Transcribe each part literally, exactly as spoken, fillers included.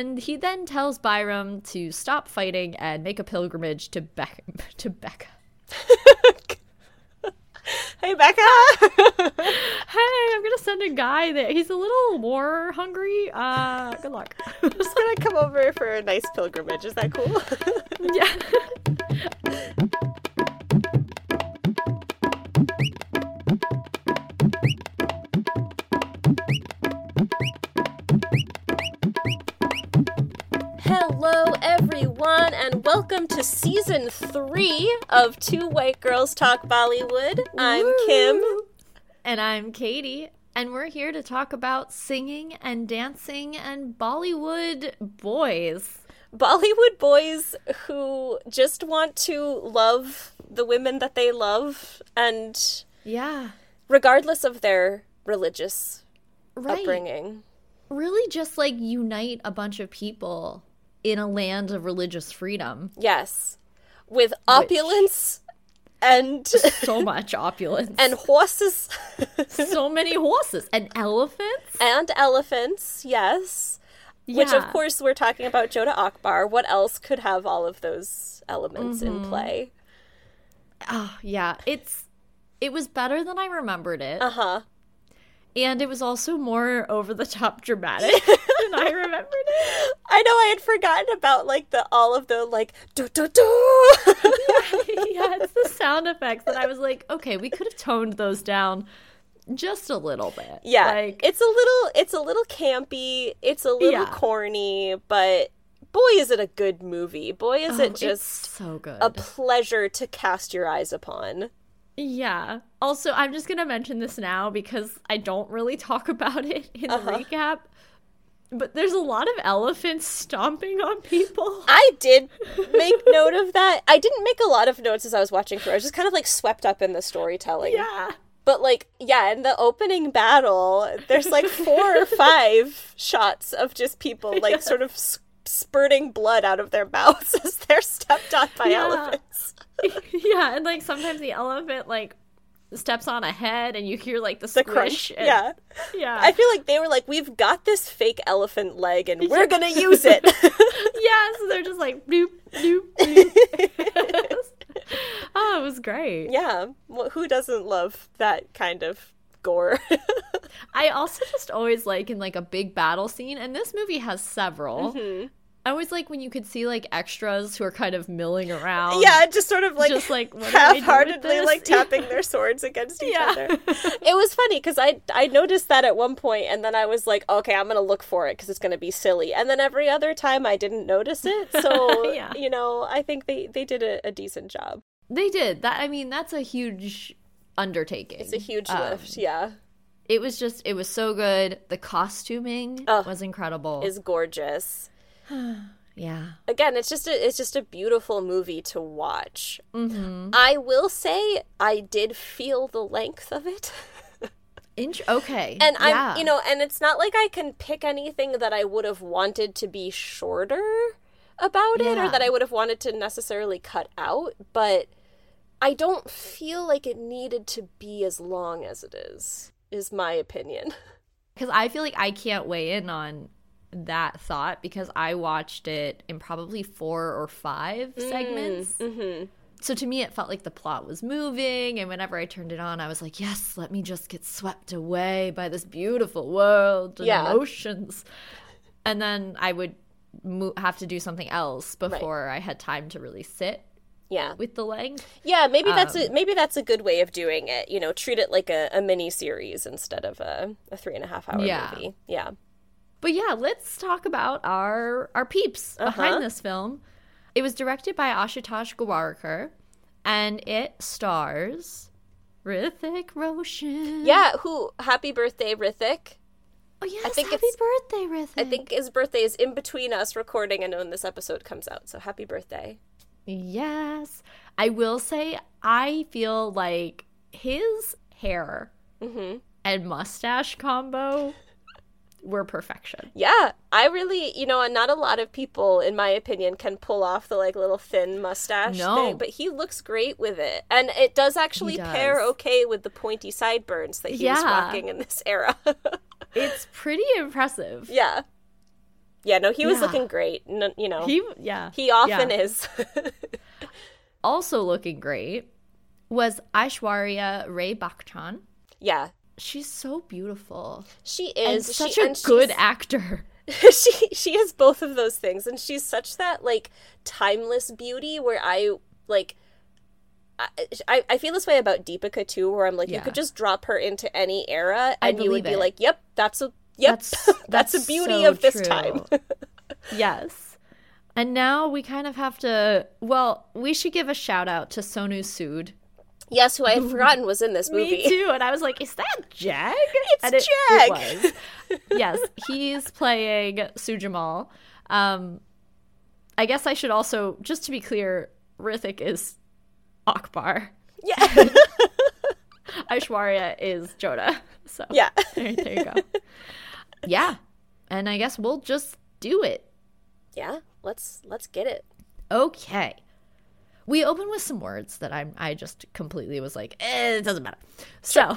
And he then tells Byram to stop fighting and make a pilgrimage to Becca. To Becca. Hey, Becca! Hey, I'm gonna send a guy there. He's a little war hungry. Uh, good luck. I'm just gonna come over for a nice pilgrimage. Is that cool? Yeah. Hello, everyone, and welcome to season three of Two White Girls Talk Bollywood. I'm Woo! Kim. And I'm Katie. And we're here to talk about singing and dancing and Bollywood boys. Bollywood boys who just want to love the women that they love, and Yeah. regardless of their religious Right. upbringing. Really just like unite a bunch of people in a land of religious freedom. Yes. With opulence and So much opulence. and horses. So many horses. And elephants. And elephants, yes. Which, of Yeah. course, we're talking about Jodha Akbar. What else could have all of those elements in play? Oh, yeah. It's it was better than I remembered it. Uh-huh. And it was also more over-the-top dramatic than I remembered it. I know, I had forgotten about, like, the all of the, like, do-do-do. Yeah, it's the sound effects that I was like, okay, we could have toned those down just a little bit. Yeah, Like, it's a little, it's a little campy, it's a little Yeah. corny, but boy, is it a good movie. Boy, is oh, it it's just so good. a pleasure to cast your eyes upon. Yeah. Also, I'm just going to mention this now because I don't really talk about it in the Uh-huh. recap. But there's a lot of elephants stomping on people. I did make note of that. I didn't make a lot of notes as I was watching through. I was just kind of, like, swept up in the storytelling. Yeah. But, like, yeah, in the opening battle, there's, like, four or five shots of just people, like, sort of s- spurting blood out of their mouths as they're stepped on by Yeah. elephants. Yeah, and like sometimes the elephant like steps on a head and you hear like the The squish. crunch. and- Yeah. Yeah. I feel like they were like, we've got this fake elephant leg and we're gonna use it. Yeah, so they're just like bloop, bloop, bloop. Oh, it was great. Yeah. Well, who doesn't love that kind of gore? I also just always like in like a big battle scene, and this movie has several. Mhm. I always like when you could see like extras who are kind of milling around. Yeah, just sort of like, Just like, what do I do with half-heartedly this? like tapping their swords against each Yeah. other. It was funny because I I noticed that at one point, and then I was like, okay, I'm gonna look for it because it's gonna be silly. And then every other time I didn't notice it. So Yeah. you know, I think they they did a, a decent job. They did. That I mean, that's a huge undertaking. It's a huge Um, lift. Yeah, It was just, it was so good. The costuming Ugh. was incredible. is gorgeous. Yeah. Again, it's just a it's just a beautiful movie to watch. Mm-hmm. I will say I did feel the length of it. Int- okay. And I'm, yeah. you know, and it's not like I can pick anything that I would have wanted to be shorter about it or Yeah. that I would have wanted to necessarily cut out, but I don't feel like it needed to be as long as it is, is my opinion. Because I feel like I can't weigh in on that thought because I watched it in probably four or five segments. Mm-hmm. So to me, it felt like the plot was moving. And whenever I turned it on, I was like, yes, let me just get swept away by this beautiful world and Yeah. emotions. And then I would mo- have to do something else before I had time to really sit Yeah. with the length. Yeah, maybe that's a Um, maybe that's a good way of doing it. You know, treat it like a, a mini series instead of a, a three and a half hour Yeah. movie. Yeah. But yeah, let's talk about our our peeps Uh-huh. behind this film. It was directed by Ashutosh Gowariker, and it stars Hrithik Roshan. Yeah, who happy birthday, Hrithik. Oh yes, think happy it's- birthday, Hrithik. I think his birthday is in between us recording and when this episode comes out. So happy birthday. Yes. I will say I feel like his hair Mm-hmm. and mustache combo were perfection. Yeah, I really, you know, not a lot of people, in my opinion, can pull off the like little thin mustache No. thing, but he looks great with it, and it does actually He does. pair okay with the pointy sideburns that he was Yeah. rocking in this era. It's pretty impressive. Yeah, Yeah, no, he was Yeah. looking great. No, you know, he, He, yeah. he often yeah. is. Also looking great was Aishwarya Rai Bachchan. Yeah, She's so beautiful. she And is. such she, a and good she's- actor. she she is both of those things, and she's such that like timeless beauty where I like I, I, I feel this way about Deepika too, where I'm like, Yeah. you could just drop her into any era I and you would believe be it. like, yep, that's a yep That's that's, that's a beauty so of this true. time. Yes. And now we kind of have to, well, we should give a shout out to Sonu Sood. Yes, who I had forgotten was in this movie. Me too. And I was like, is that Jag? It's and it, Jag. It was. Yes, he's playing Sujamal. Um, I guess I should also, just to be clear, Rithik is Akbar. Yeah. Aishwarya is Joda. So Yeah. there, there you go. Yeah. And I guess we'll just do it. Yeah, let's let's get it. Okay. We open with some words that I'm I just completely was like, eh, it doesn't matter. So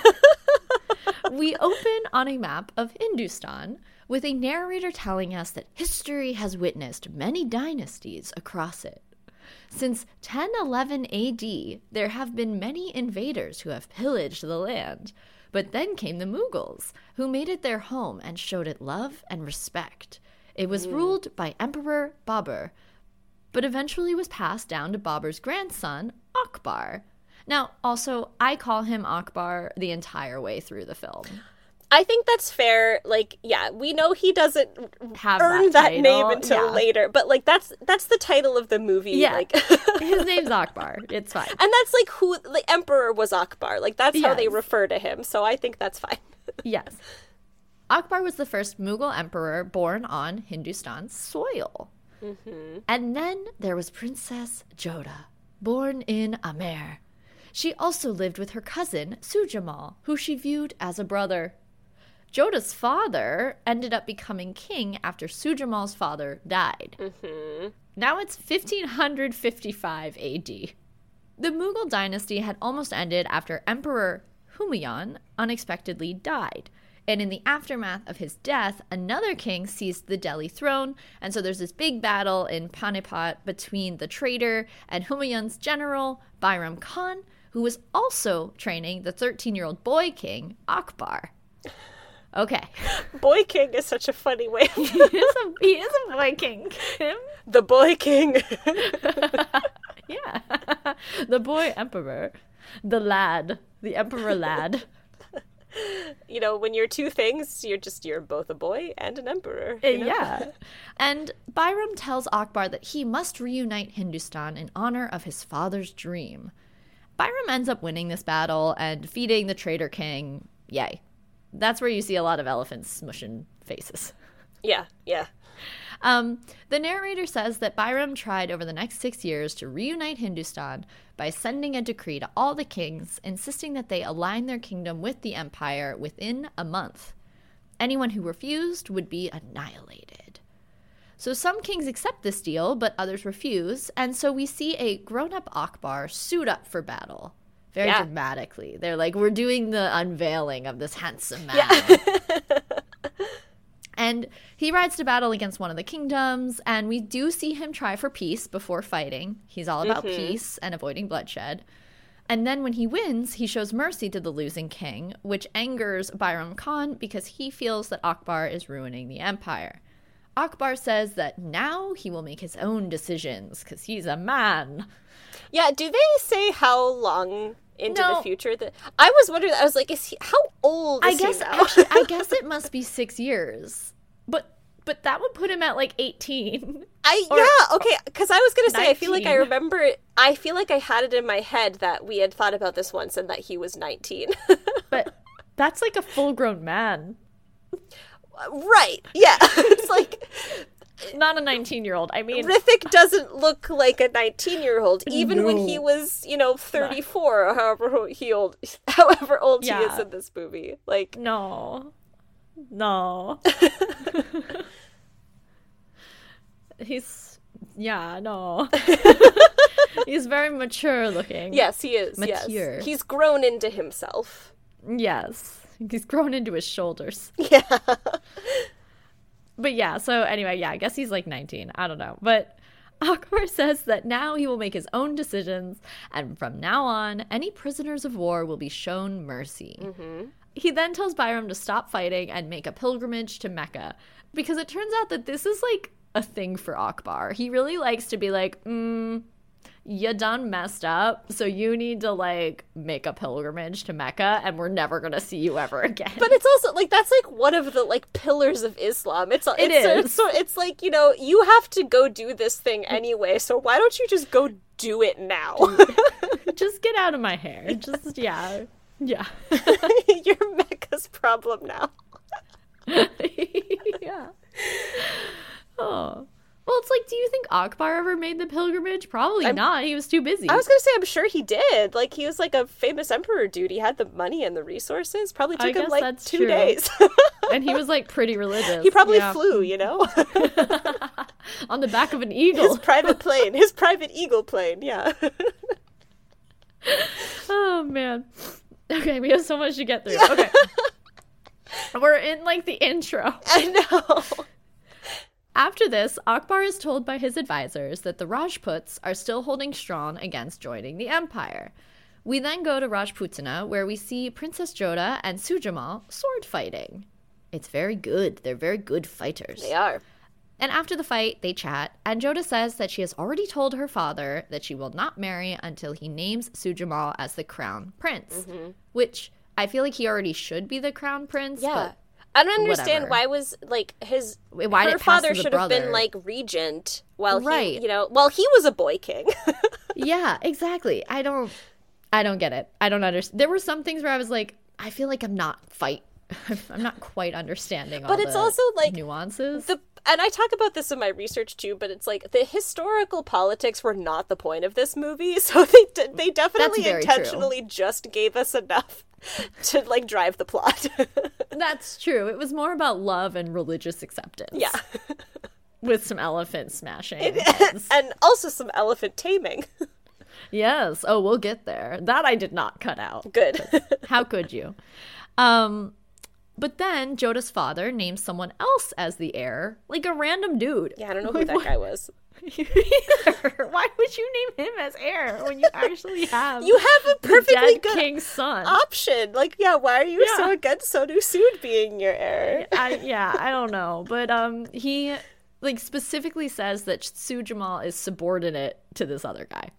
we open on a map of Hindustan with a narrator telling us that history has witnessed many dynasties across it. Since ten eleven A D, there have been many invaders who have pillaged the land. But then came the Mughals, who made it their home and showed it love and respect. It was ruled by Emperor Babur, but eventually was passed down to Babur's grandson, Akbar. Now, also, I call him Akbar the entire way through the film. I think that's fair. Like, yeah, we know he doesn't Have earn that that, title, name until yeah. later, but like that's that's the title of the movie. Yeah. Like, His name's Akbar. It's fine. and that's like who the emperor was Akbar. Like that's how they Yes. refer to him. So I think that's fine. Yes. Akbar was the first Mughal emperor born on Hindustan's soil. Mm-hmm. And then there was Princess Joda, born in Amer. She also lived with her cousin, Sujamal, who she viewed as a brother. Joda's father ended up becoming king after Sujamal's father died. Mm-hmm. Now it's fifteen fifty-five A D. The Mughal dynasty had almost ended after Emperor Humayun unexpectedly died. And in the aftermath of his death, another king seized the Delhi throne, and so there's this big battle in Panipat between the traitor and Humayun's general, Bairam Khan, who was also training the thirteen-year-old boy king, Akbar. Okay. Boy King is such a funny way. Of he, is a, he is a boy king, Kim. the Boy King. Yeah. The boy emperor. The lad. The emperor lad. You know, when you're two things, you're just you're both a boy and an emperor. Uh, you know? Yeah. And Bairam tells Akbar that he must reunite Hindustan in honor of his father's dream. Bairam ends up winning this battle and defeating the traitor king. Yay. That's where you see a lot of elephants smushing faces. Yeah, yeah. Um, the narrator says that Bairam tried over the next six years to reunite Hindustan by sending a decree to all the kings, insisting that they align their kingdom with the empire within a month. Anyone who refused would be annihilated. So some kings accept this deal, but others refuse, and so we see a grown-up Akbar suit up for battle. Very Yeah. dramatically. They're like, we're doing the unveiling of this handsome man. Yeah. And he rides to battle against one of the kingdoms, and we do see him try for peace before fighting. He's all about Mm-hmm. peace and avoiding bloodshed. And then when he wins, he shows mercy to the losing king, which angers Bairam Khan because he feels that Akbar is ruining the empire. Akbar says that now he will make his own decisions because he's a man. Yeah, do they say how long into No. the future that I was wondering I was like, is he how old is I guess he now? actually, I guess it must be six years, but but that would put him at like eighteen. I Or- yeah, okay, because I was gonna say I feel like I nineteen. remember it I feel like I had it in my head that we had thought about this once and that he was nineteen. But that's like a full-grown man, Right. Yeah. It's like not a nineteen-year-old. I mean, Rithik doesn't look like a nineteen-year-old, even when he No. was, you know, thirty-four, or however he old, however old he is Yeah. in this movie. Like, no, no. He's yeah, no. He's very mature looking. yes, he is. Mature. Yes, he's grown into himself. Yes. He's grown into his shoulders. Yeah. but yeah, so anyway, yeah, I guess he's like nineteen. I don't know. But Akbar says that now he will make his own decisions, and from now on, any prisoners of war will be shown mercy. Mm-hmm. He then tells Bayram to stop fighting and make a pilgrimage to Mecca, because it turns out that this is like a thing for Akbar. He really likes to be like, mm, you done messed up, so you need to like make a pilgrimage to Mecca, and we're never gonna see you ever again. But it's also like that's like one of the like pillars of Islam. It's it it's, is. It's, so it's like, you know, you have to go do this thing anyway, so why don't you just go do it now? Just get out of my hair. Just yeah, yeah. You're Mecca's problem now. Yeah. Oh. Well, it's like, do you think Akbar ever made the pilgrimage? Probably I'm, not. He was too busy. I was going to say, I'm sure he did. Like, he was like a famous emperor dude. He had the money and the resources. Probably took him like two true. days. And he was like pretty religious. He probably yeah. flew, you know? On the back of an eagle. His private plane. His private eagle plane, yeah. Oh, man. Okay, we have so much to get through. Okay. We're in like the intro. I know. After this, Akbar is told by his advisors that the Rajputs are still holding strong against joining the empire. We then go to Rajputana, where we see Princess Jodha and Sujamal sword fighting. It's very good. They're very good fighters. They are. And after the fight, they chat, and Jodha says that she has already told her father that she will not marry until he names Sujamal as the crown prince, mm-hmm. which I feel like he already should be the crown prince, yeah. but I don't understand whatever. why was like his why her did it pass father to the should brother? have been like regent while right. he, you know, while he was a boy king. Yeah, exactly. I don't I don't get it. I don't understand. There were some things where I was like, I feel like I'm not fight I'm not quite understanding all but it's the also like nuances. The and I talk about this in my research too, but it's like the historical politics were not the point of this movie, so they d- they definitely intentionally true. just gave us enough to like drive the plot. That's true. It was more about love and religious acceptance. Yeah. With some elephant smashing. It, and also some elephant taming. Yes. Oh, we'll get there. That I did not cut out. Good. How could you? Um, but then Jodha's father names someone else as the heir, like a random dude. Yeah, I don't know who like, that what? guy was. Either. Why would you name him as heir when you actually have you have a perfectly dead good king's son option? Like, yeah, why are you yeah. so against Sonu Sood being your heir? I, yeah, I don't know, but um, he like specifically says that Sujamal is subordinate to this other guy.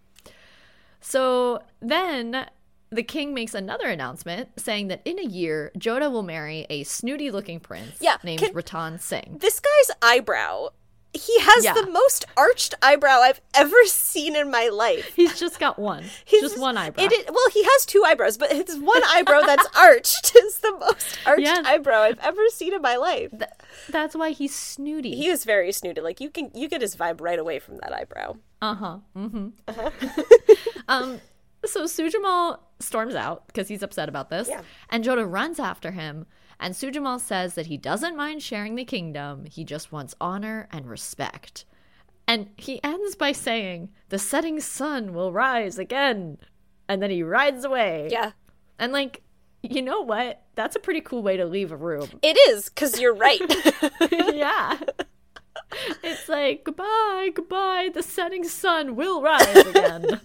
So then the king makes another announcement saying that in a year, Jodha will marry a snooty-looking prince yeah, named can, Ratan Singh. This guy's eyebrow. He has yeah. the most arched eyebrow I've ever seen in my life. He's just got one. He's just one eyebrow. It, it, well, he has two eyebrows, but his one eyebrow that's arched is the most arched yes. eyebrow I've ever seen in my life. Th- that's why he's snooty. He is very snooty. Like, you can you get his vibe right away from that eyebrow. Uh-huh. Mm-hmm. Uh-huh. um, so Sujamal storms out because he's upset about this, yeah. and Jodha runs after him. And Sujamal says that he doesn't mind sharing the kingdom, he just wants honor and respect. And he ends by saying, the setting sun will rise again. And then he rides away. Yeah. And like, you know what? That's a pretty cool way to leave a room. It is, because you're right. Yeah. It's like, goodbye, goodbye, the setting sun will rise again.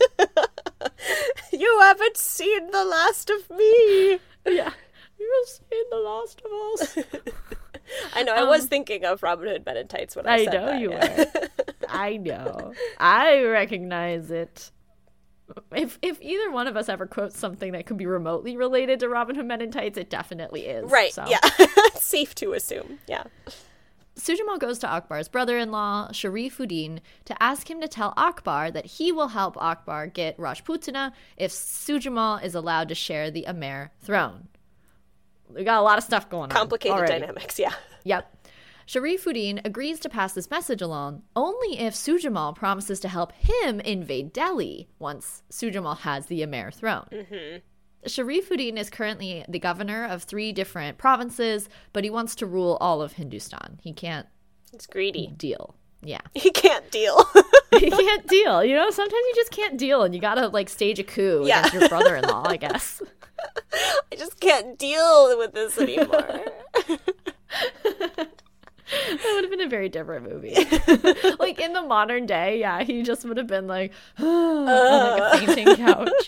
You haven't seen the last of me. Yeah. You've seen the last of us. I know. I um, was thinking of Robin Hood Men in Tights when I, I said know that. you yeah. were. I know. I recognize it. If if either one of us ever quotes something that could be remotely related to Robin Hood Men in Tights, it definitely is. Right. So. Yeah. Safe to assume. Yeah. Sujamal goes to Akbar's brother-in-law, Sharifuddin, to ask him to tell Akbar that he will help Akbar get Rajputana if Sujamal is allowed to share the Amer throne. We got a lot of stuff going on. Complicated dynamics, yeah. Yep. Sharifuddin agrees to pass this message along only if Sujamal promises to help him invade Delhi once Sujamal has the Amer throne. Mm-hmm. Sharifuddin is currently the governor of three different provinces, but he wants to rule all of Hindustan. He can't It's greedy. deal. Yeah. He can't deal. He can't deal. You know, sometimes you just can't deal and you gotta, like, stage a coup yeah. against your brother-in-law, I guess. I just can't deal with this anymore. That would have been a very different movie. Like, in the modern day, yeah, he just would have been like, oh, on like a fainting couch.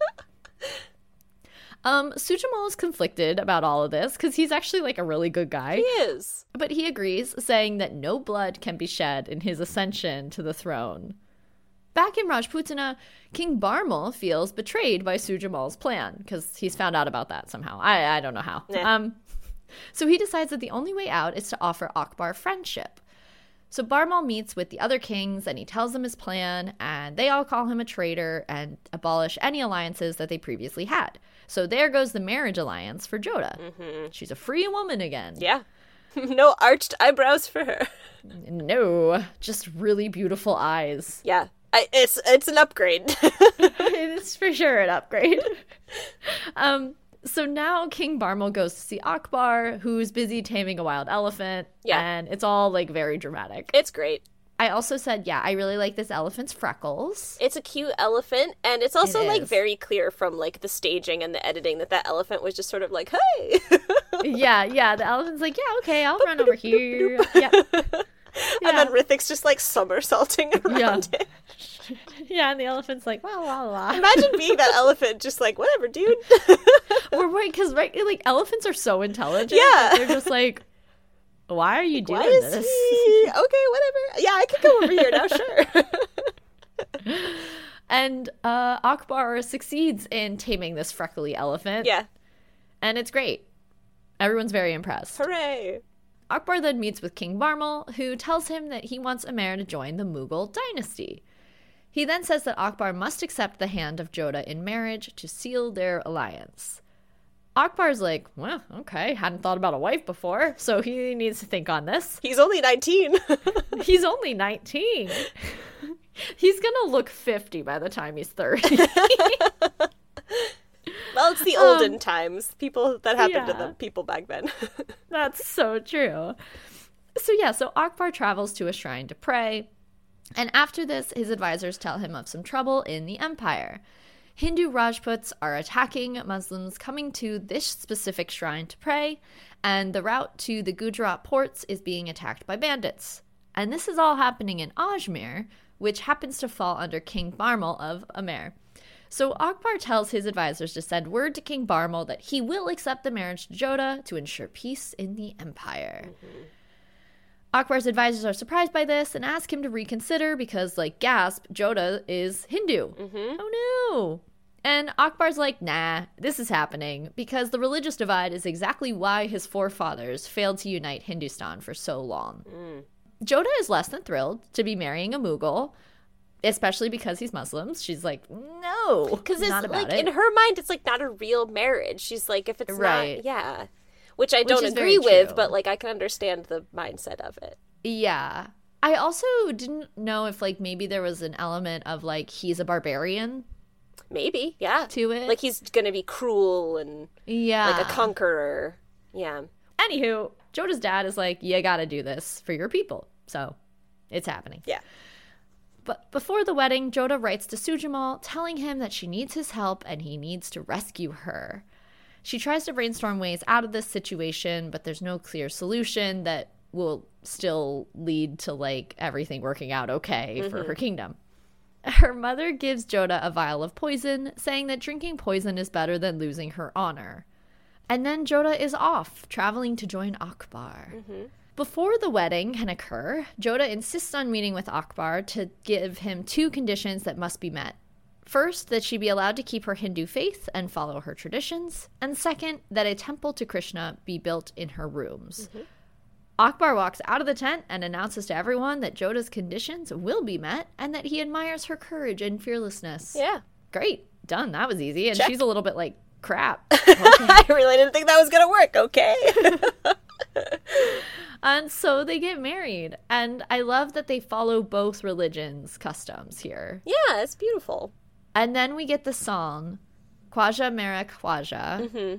Um, Sujamal is conflicted about all of this because he's actually like a really good guy. He is. But he agrees, saying that no blood can be shed in his ascension to the throne. Back in Rajputana, King Barmal feels betrayed by Sujamal's plan because he's found out about that somehow. I, I don't know how. Nah. Um, so he decides that the only way out is to offer Akbar friendship. So Barmal meets with the other kings and he tells them his plan, and they all call him a traitor and abolish any alliances that they previously had. So there goes the marriage alliance for Joda. Mm-hmm. She's a free woman again. Yeah. No arched eyebrows for her. No, just really beautiful eyes. Yeah. I, it's it's an upgrade. It's for sure an upgrade. um, so now King Barmal goes to see Akbar, who's busy taming a wild elephant. Yeah. And it's all, like, very dramatic. It's great. I also said, yeah, I really like this elephant's freckles. It's a cute elephant, and it's also, It like, is. very clear from, like, the staging and the editing that that elephant was just sort of like, hey! Yeah, yeah, the elephant's like, yeah, okay, I'll run over here. Yeah. And then Rithik's just, like, somersaulting around Yeah. it. Yeah, and the elephant's like, la, la, la. Imagine being that elephant, just like, whatever, dude. We're right, because, right, like, elephants are so intelligent. Yeah. that They're just like, why are you doing Why is this? he? Okay, whatever. Yeah, I can go over here now, sure. And uh, Akbar succeeds in taming this freckly elephant. Yeah. And it's great. Everyone's very impressed. Hooray. Akbar then meets with King Barmal, who tells him that he wants Amer to join the Mughal dynasty. He then says that Akbar must accept the hand of Joda in marriage to seal their alliance. Akbar's like, well, okay, hadn't thought about a wife before, so he needs to think on this. He's only nineteen. He's only nineteen. He's gonna look fifty by the time he's thirty. Well, it's the Um, olden times. People, that happened to yeah. the people back then. That's so true. So yeah, so Akbar travels to a shrine to pray. And after this, his advisors tell him of some trouble in the empire. Hindu Rajputs are attacking Muslims coming to this specific shrine to pray, and the route to the Gujarat ports is being attacked by bandits. And this is all happening in Ajmer, which happens to fall under King Barmal of Amer. So Akbar tells his advisors to send word to King Barmal that he will accept the marriage to Joda to ensure peace in the empire. Mm-hmm. Akbar's advisors are surprised by this and ask him to reconsider because, like, gasp, Joda is Hindu. Mm-hmm. Oh no! And Akbar's like, nah, this is happening because the religious divide is exactly why his forefathers failed to unite Hindustan for so long. Mm. Joda is less than thrilled to be marrying a Mughal, especially because he's Muslim. She's like, no, Because it's not about like, it. in her mind, it's like not a real marriage. She's like, if it's Right. not, yeah. Which I don't is agree very with, true. but like I can understand the mindset of it. Yeah. I also didn't know if, like, maybe there was an element of, like, he's a barbarian Maybe, yeah. to it. Like he's gonna be cruel and yeah. like a conqueror. Yeah. Anywho, Joda's dad is like, you gotta do this for your people. So it's happening. Yeah. But before the wedding, Joda writes to Sujamal, telling him that she needs his help and he needs to rescue her. She tries to brainstorm ways out of this situation, but there's no clear solution that will still lead to, like, everything working out okay mm-hmm. for her kingdom. Her mother gives Joda a vial of poison, saying that drinking poison is better than losing her honor. And then Joda is off, traveling to join Akbar. Mm-hmm. Before the wedding can occur, Joda insists on meeting with Akbar to give him two conditions that must be met. First, that she be allowed to keep her Hindu faith and follow her traditions. And second, that a temple to Krishna be built in her rooms. Mm-hmm. Akbar walks out of the tent and announces to everyone that Joda's conditions will be met and that he admires her courage and fearlessness. Yeah. Great. Done. That was easy. And Check. She's a little bit like, crap. Okay. I really didn't think that was going to work. Okay. And so they get married. And I love that they follow both religions' customs here. Yeah, it's beautiful. And then we get the song, Khwaja Mera Khwaja. Mm-hmm.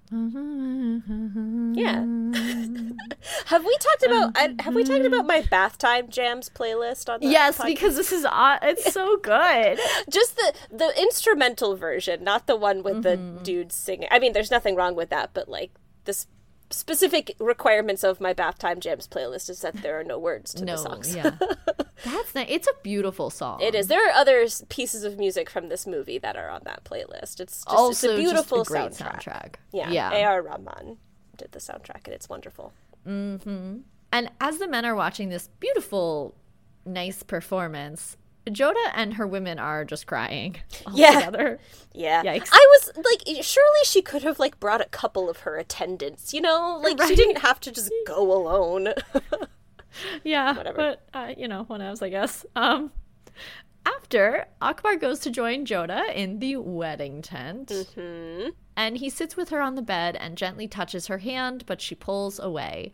Yeah. Have we talked about I, have we talked about my bath time jams playlist on the Yes, podcast? because this is uh, it's so good. Just the the instrumental version, not the one with mm-hmm. the dudes singing. I mean, there's nothing wrong with that, but like this specific requirements of my Bath Time Jams playlist is that there are no words to no, the songs. Yeah. That's nice. It's a beautiful song. It is. There are other pieces of music from this movie that are on that playlist. It's just also it's a beautiful just a great soundtrack. soundtrack. Yeah. yeah. A R. Rahman did the soundtrack, and it's wonderful. Mm-hmm. And as the men are watching this beautiful, nice performance, Joda and her women are just crying all yeah. together. Yeah. Yikes. I was like, surely she could have like brought a couple of her attendants, you know? Like right? She didn't have to just go alone. yeah. Whatever. But, uh, you know, whatevs, I guess. Um, after, Akbar goes to join Joda in the wedding tent. Mm-hmm. And he sits with her on the bed and gently touches her hand, but she pulls away.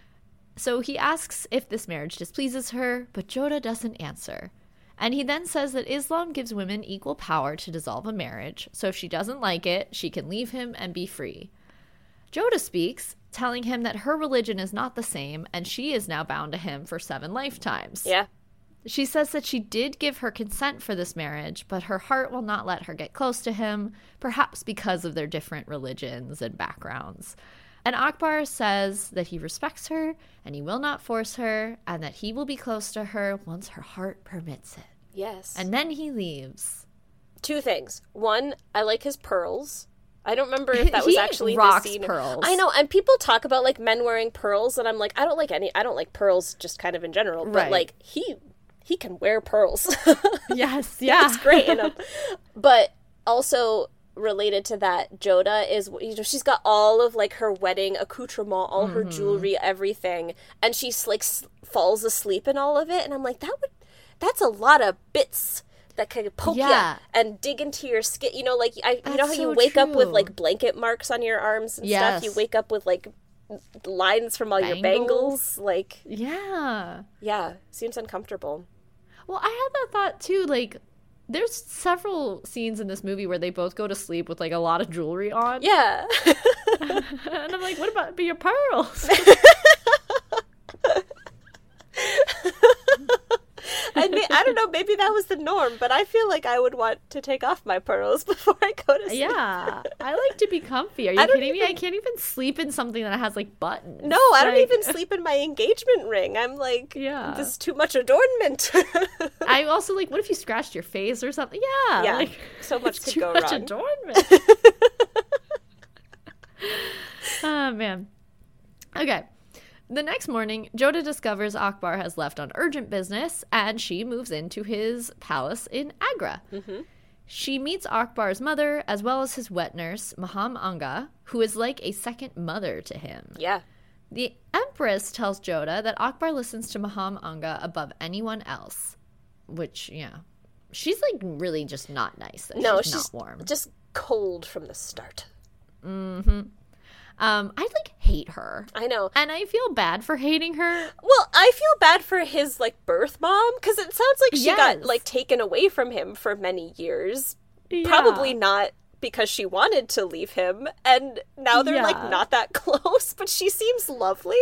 So he asks if this marriage displeases her, but Joda doesn't answer. And he then says that Islam gives women equal power to dissolve a marriage, so if she doesn't like it, she can leave him and be free. Joda speaks, telling him that her religion is not the same, and she is now bound to him for seven lifetimes. Yeah. She says that she did give her consent for this marriage, but her heart will not let her get close to him, perhaps because of their different religions and backgrounds. And Akbar says that he respects her, and he will not force her, and that he will be close to her once her heart permits it. Yes. And then he leaves. Two things. One, I like his pearls. I don't remember if that was he actually rocks the scene. pearls. I know, and people talk about like men wearing pearls, and I'm like, I don't like any. I don't like pearls, just kind of in general. But right. like he, he can wear pearls. Yes, yeah, it's great in him. But also related to that, Joda is, you know, she's got all of like her wedding accoutrement, all her mm-hmm. jewelry, everything, and she's like s- falls asleep in all of it, and I'm like, that would, that's a lot of bits that could poke yeah. you and dig into your skin. You know, like I, That's you know how so you wake true. up with like blanket marks on your arms and yes. stuff. You wake up with like lines from all bangles. your bangles. Like, yeah, yeah, seems uncomfortable. Well, I had that thought too. Like, there's several scenes in this movie where they both go to sleep with like a lot of jewelry on. Yeah, and I'm like, what about your pearls? I mean, I don't know, maybe that was the norm, but I feel like I would want to take off my pearls before I go to sleep. Yeah, I like to be comfy. Are you kidding even... me? I can't even sleep in something that has like buttons. No, I like... don't even sleep in my engagement ring. I'm like, yeah, this is too much adornment. I also like, what if you scratched your face or something? Yeah, yeah, like, so much could too go much wrong. Adornment. Oh man. Okay. The next morning, Joda discovers Akbar has left on urgent business, and she moves into his palace in Agra. Mm-hmm. She meets Akbar's mother, as well as his wet nurse, Maham Anga, who is like a second mother to him. Yeah. The Empress tells Joda that Akbar listens to Maham Anga above anyone else, which, yeah, she's, like, really just not nice. No, she's, she's not warm. Just cold from the start. Mm-hmm. Um, I, like, hate her. I know. And I feel bad for hating her. Well, I feel bad for his, like, birth mom, because it sounds like she yes. got, like, taken away from him for many years. Yeah. Probably not because she wanted to leave him, and now they're, yeah. like, not that close, but she seems lovely.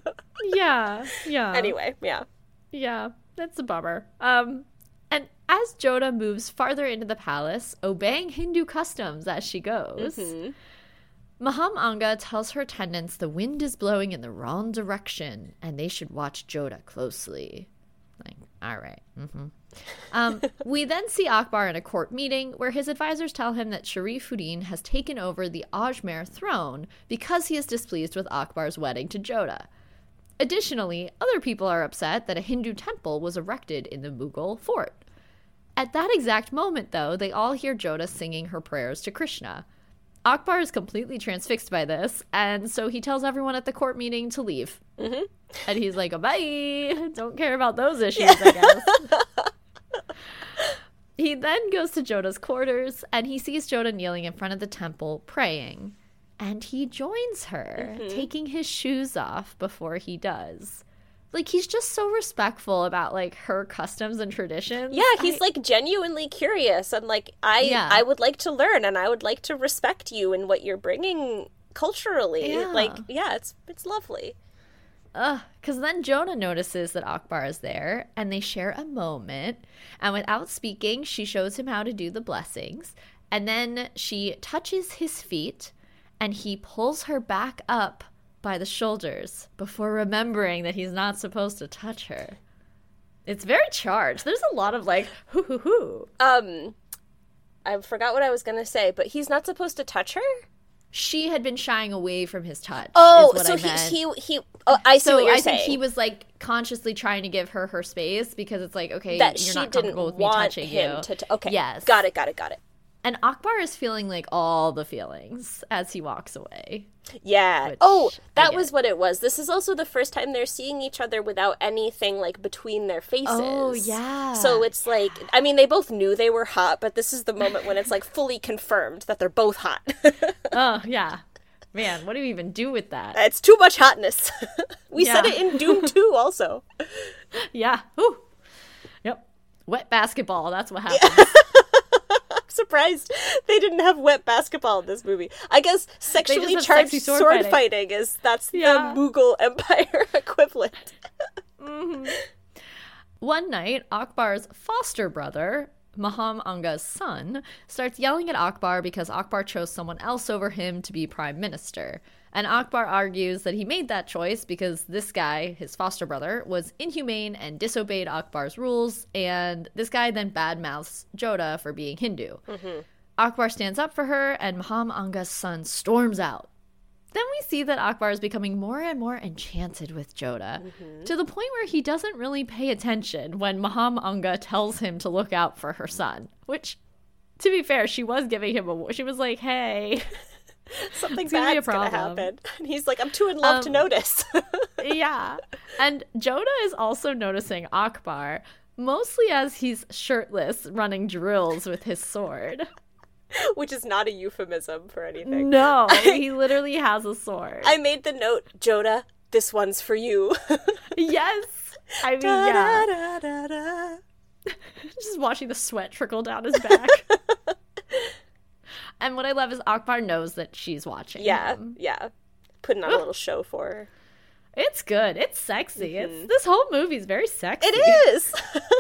yeah, yeah. Anyway, yeah. Yeah, that's a bummer. Um, and as Joda moves farther into the palace, obeying Hindu customs as she goes... Mm-hmm. Maham Anga tells her attendants the wind is blowing in the wrong direction and they should watch Joda closely. Like, all right. Mm-hmm. Um, we then see Akbar in a court meeting where his advisors tell him that Sharifuddin has taken over the Ajmer throne because he is displeased with Akbar's wedding to Joda. Additionally, other people are upset that a Hindu temple was erected in the Mughal fort. At that exact moment, though, they all hear Joda singing her prayers to Krishna. Akbar is completely transfixed by this, and so he tells everyone at the court meeting to leave. Mm-hmm. And he's like, oh, bye, don't care about those issues, yeah. I guess. He then goes to Joda's quarters, and he sees Joda kneeling in front of the temple, praying. And he joins her, mm-hmm. taking his shoes off before he does. Like, he's just so respectful about, like, her customs and traditions. Yeah, he's, I, like, genuinely curious. And, like, I yeah. I would like to learn, and I would like to respect you and what you're bringing culturally. Yeah. Like, yeah, it's it's lovely. Ugh, because then Joda notices that Akbar is there, and they share a moment. And without speaking, she shows him how to do the blessings. And then she touches his feet, and he pulls her back up by the shoulders before remembering that he's not supposed to touch her. It's very charged. There's a lot of like, hoo hoo hoo. Um, I forgot what I was going to say, but he's not supposed to touch her? She had been shying away from his touch. Oh, so he, he, he, oh, I see so what you're I saying. I think he was like consciously trying to give her her space because it's like, okay, that you're she not didn't comfortable with want me touching him you. To t- okay. Yes. Got it, got it, got it. And Akbar is feeling like all the feelings as he walks away. Yeah. Oh, that was what it was. This is also the first time they're seeing each other without anything like between their faces. Oh, yeah. So it's like, I mean, they both knew they were hot, but this is the moment when it's like fully confirmed that they're both hot. Oh, yeah. Man, what do you even do with that? It's too much hotness. We Yeah. said it in Doom two also. Yeah. Ooh. Yep. Wet basketball. That's what happens. Yeah. Surprised they didn't have wet basketball in this movie. I guess sexually charged sword, sword fighting. fighting is that's Yeah. the Mughal Empire equivalent. Mm-hmm. One night, Akbar's foster brother, Maham Anga's son, starts yelling at Akbar because Akbar chose someone else over him to be prime minister. And Akbar argues that he made that choice because this guy, his foster brother, was inhumane and disobeyed Akbar's rules, and this guy then badmouths Jodha for being Hindu. Mm-hmm. Akbar stands up for her, and Maham Anga's son storms out. Then we see that Akbar is becoming more and more enchanted with Jodha, mm-hmm. to the point where he doesn't really pay attention when Maham Anga tells him to look out for her son. Which, to be fair, she was giving him a... She was like, hey... Something bad's gonna, gonna happen. And he's like, I'm too in love um, to notice. Yeah. And Jodha is also noticing Akbar, mostly as he's shirtless running drills with his sword. Which is not a euphemism for anything. No, he literally has a sword. I made the note, Jodha, this one's for you. Yes. I mean, da, yeah. Da, da, da, da. Just watching the sweat trickle down his back. And what I love is Akbar knows that she's watching Yeah, him. yeah. Putting on a little show for her. It's good. It's sexy. Mm-hmm. It's This whole movie is very sexy. It is!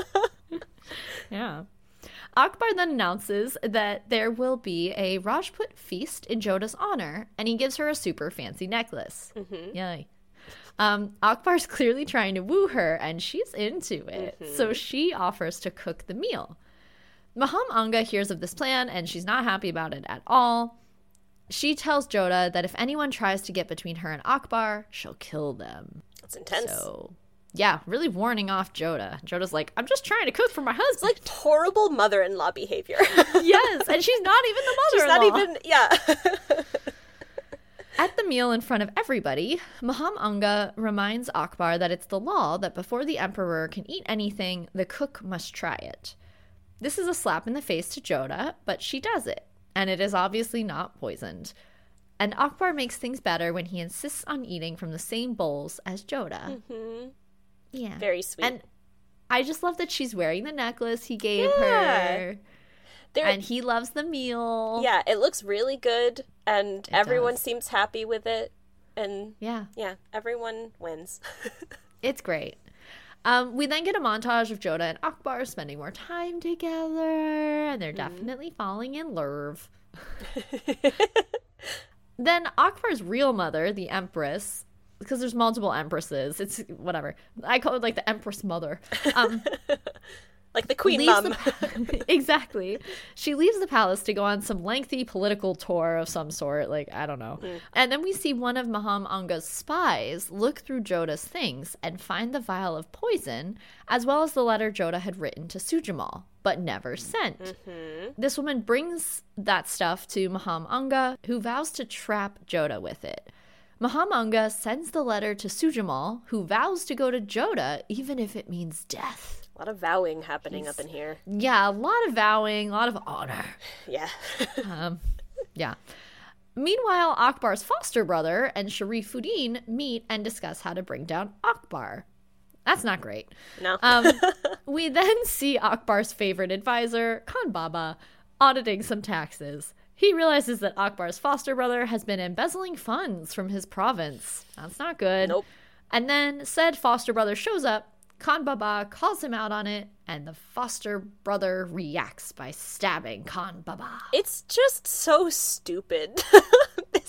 Yeah. Akbar then announces that there will be a Rajput feast in Jodha's honor, and he gives her a super fancy necklace. Mm-hmm. Yay. Um, Akbar's clearly trying to woo her, and she's into it. Mm-hmm. So she offers to cook the meal. Maham Anga hears of this plan, and she's not happy about it at all. She tells Jodha that if anyone tries to get between her and Akbar, she'll kill them. That's intense. So, yeah, really warning off Jodha. Jodha's like, I'm just trying to cook for my husband. It's like horrible mother-in-law behavior. Yes, and she's not even the mother-in-law. She's not even, yeah. At the meal in front of everybody, Maham Anga reminds Akbar that it's the law that before the emperor can eat anything, the cook must try it. This is a slap in the face to Jodha, but she does it, and it is obviously not poisoned. And Akbar makes things better when he insists on eating from the same bowls as Jodha. Mm-hmm. Yeah. Very sweet. And I just love that she's wearing the necklace he gave yeah. her. They're... And he loves the meal. Yeah, it looks really good, and it everyone does. seems happy with it. And yeah, yeah, everyone wins. It's great. Um, we then get a montage of Jodha and Akbar spending more time together, and they're mm-hmm. definitely falling in love. Then Akbar's real mother, the Empress, because there's multiple Empresses, it's whatever. I call it like the Empress Mother. Um, like the Queen Mum. The pa- exactly. She leaves the palace to go on some lengthy political tour of some sort, like, I don't know. Mm. And then we see one of Maham Anga's spies look through Jodha's things and find the vial of poison, as well as the letter Jodha had written to Sujamal, but never sent. Mm-hmm. This woman brings that stuff to Maham Anga, who vows to trap Jodha with it. Maham Anga sends the letter to Sujamal, who vows to go to Jodha, even if it means death. A lot of vowing happening He's, up in here. Yeah, a lot of vowing, a lot of honor. Yeah. um, yeah. Meanwhile, Akbar's foster brother and Sharifuddin meet and discuss how to bring down Akbar. That's not great. No. um, we then see Akbar's favorite advisor, Khan Baba, auditing some taxes. He realizes that Akbar's foster brother has been embezzling funds from his province. That's not good. Nope. And then said foster brother shows up, Khan Baba calls him out on it, and the foster brother reacts by stabbing Khan Baba. It's just so stupid. This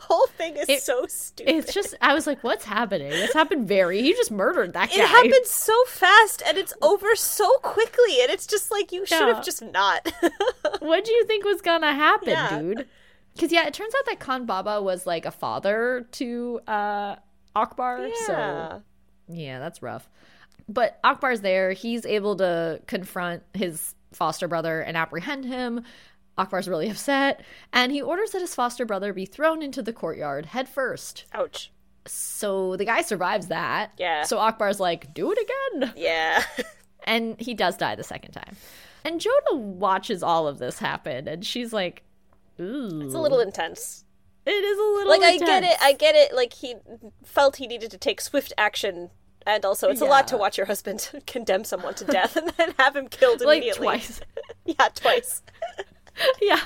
whole thing is it, so stupid. It's just, I was like, what's happening? This happened very, he just murdered that guy. It happened so fast, and it's over so quickly, and it's just like, you should have yeah. just not. What do you think was gonna happen, yeah. dude? Because, yeah, it turns out that Khan Baba was, like, a father to uh, Akbar, yeah. so, yeah, that's rough. But Akbar's there. He's able to confront his foster brother and apprehend him. Akbar's really upset, and he orders that his foster brother be thrown into the courtyard head first. Ouch. So the guy survives that. Yeah. So Akbar's like, do it again. Yeah. And he does die the second time. And Joda watches all of this happen, and she's like, ooh. It's a little intense. It is a little like, intense. I get it. I get it. Like, he felt he needed to take swift action. And also, it's yeah. a lot to watch your husband condemn someone to death and then have him killed immediately. Like, twice. Yeah, twice. Yeah.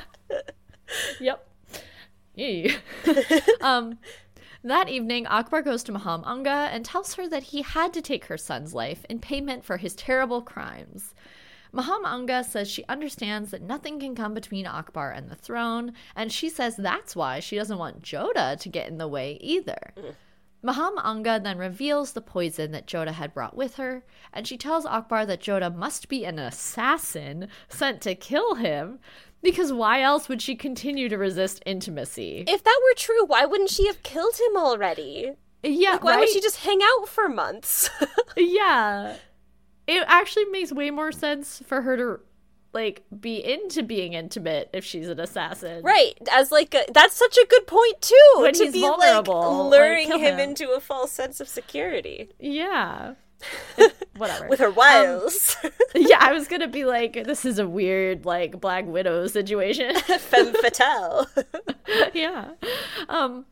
Yep. Yee. um, that evening, Akbar goes to Maham Anga and tells her that he had to take her son's life in payment for his terrible crimes. Maham Anga says she understands that nothing can come between Akbar and the throne, and she says that's why she doesn't want Joda to get in the way either. Mm. Maham Anga then reveals the poison that Joda had brought with her, and she tells Akbar that Joda must be an assassin sent to kill him, because why else would she continue to resist intimacy? If that were true, why wouldn't she have killed him already? Yeah, like, why right? would she just hang out for months? Yeah. It actually makes way more sense for her to, like, be into being intimate if she's an assassin. Right. As, like, a, that's such a good point, too. When to he's be, vulnerable, like, luring like, him, him into a false sense of security. Yeah. Whatever. With her wiles. Um, yeah, I was gonna be like, this is a weird, like, Black Widow situation. Femme fatale. Yeah. Um...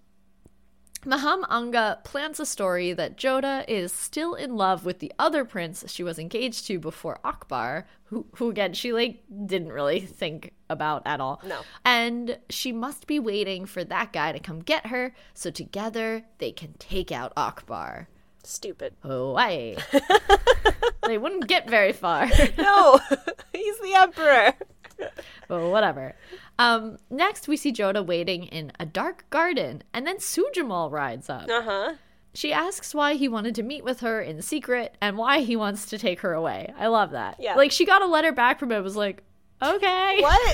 Maham Anga plants a story that Joda is still in love with the other prince she was engaged to before Akbar, who, who again, she, like, didn't really think about at all. No. And she must be waiting for that guy to come get her, so together they can take out Akbar. Stupid. Oh, aye. They wouldn't get very far. No, he's the emperor. Well, whatever. Um, next, we see Joda waiting in a dark garden, and then Sujamal rides up. Uh-huh. She asks why he wanted to meet with her in secret and why he wants to take her away. I love that. Yeah. Like, she got a letter back from him. It was like, okay.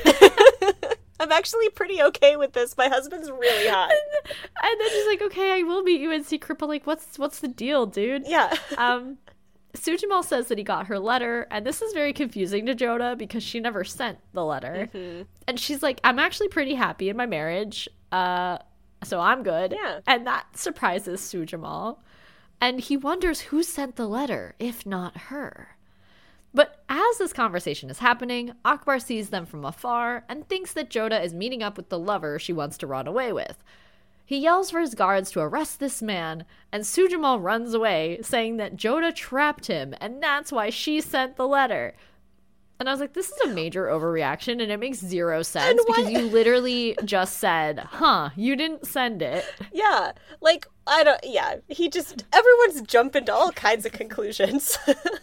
What? I'm actually pretty okay with this. My husband's really hot. And, and then she's like, okay, I will meet you in secret, but, like, what's what's the deal, dude? Yeah. Um... Sujamal says that he got her letter, and this is very confusing to Joda because she never sent the letter. Mm-hmm. And she's like, I'm actually pretty happy in my marriage, uh, so I'm good. Yeah. And that surprises Sujamal. And he wonders who sent the letter, if not her. But as this conversation is happening, Akbar sees them from afar and thinks that Joda is meeting up with the lover she wants to run away with. He yells for his guards to arrest this man, and Sujamal runs away, saying that Joda trapped him, and that's why she sent the letter. And I was like, this is a major overreaction, and it makes zero sense, because you literally just said, huh, you didn't send it. Yeah, like, I don't, yeah, he just, everyone's jumping to all kinds of conclusions.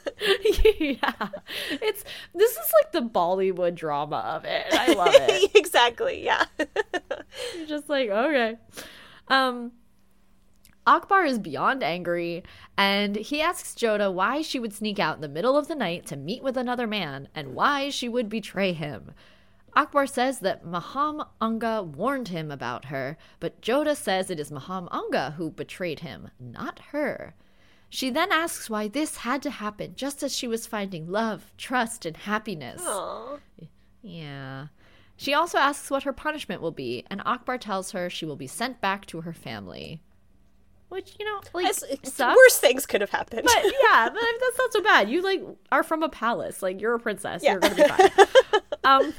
Yeah, it's, this is like the Bollywood drama of it, and I love it. Exactly, yeah. You're just like, okay. Um, Akbar is beyond angry, and he asks Joda why she would sneak out in the middle of the night to meet with another man, and why she would betray him. Akbar says that Maham Anga warned him about her, but Joda says it is Maham Anga who betrayed him, not her. She then asks why this had to happen just as she was finding love, trust, and happiness. Aww. Yeah. She also asks what her punishment will be, and Akbar tells her she will be sent back to her family. Which, you know, like, As, sucks. Worse things could have happened. But yeah, but that's not so bad. You, like, are from a palace. Like, you're a princess. Yeah. You're gonna be fine. um,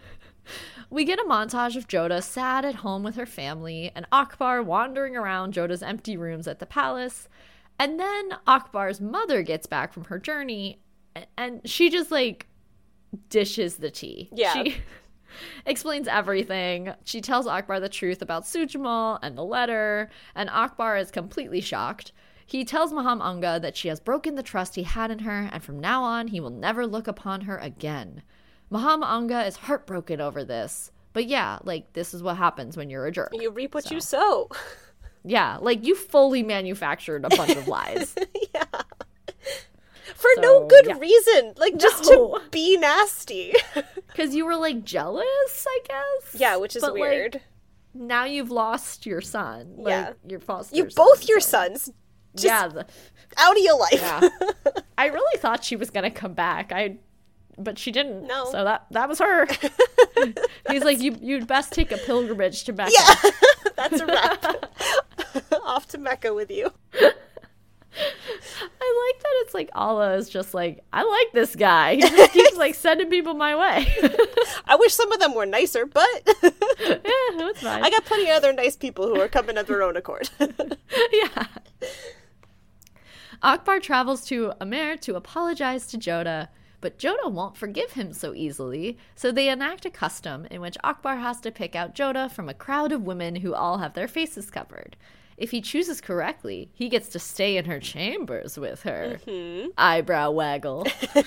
we get a montage of Joda sad at home with her family, and Akbar wandering around Joda's empty rooms at the palace. And then Akbar's mother gets back from her journey, and she just, like, dishes the tea. Yeah. She explains everything. She tells Akbar the truth about Sujamal and the letter, and Akbar is completely shocked. He tells Maham Anga that she has broken the trust he had in her, and from now on, he will never look upon her again. Maham Anga is heartbroken over this, But yeah, like, this is what happens when you're a jerk. You reap what so. you sow. Yeah, like, you fully manufactured a bunch of lies. Yeah. For so, no good yeah. reason. Like, just no. to be nasty. Because you were, like, jealous, I guess? Yeah, which is but, weird. Like, now you've lost your son. Like, yeah. your foster You son, both your so. sons. Just yeah. The, out of your life. Yeah. I really thought she was going to come back. I... But she didn't. No. So that that was her. He's like, you, you'd best take a pilgrimage to Mecca. Yeah. That's a wrap. Off to Mecca with you. I like that it's like Allah is just like, I like this guy. He just keeps like sending people my way. I wish some of them were nicer, but yeah, that's fine. I got plenty of other nice people who are coming of their own accord. Yeah. Akbar travels to Amer to apologize to Joda, but Joda won't forgive him so easily, so they enact a custom in which Akbar has to pick out Joda from a crowd of women who all have their faces covered. If he chooses correctly, he gets to stay in her chambers with her. Mm-hmm. Eyebrow waggle.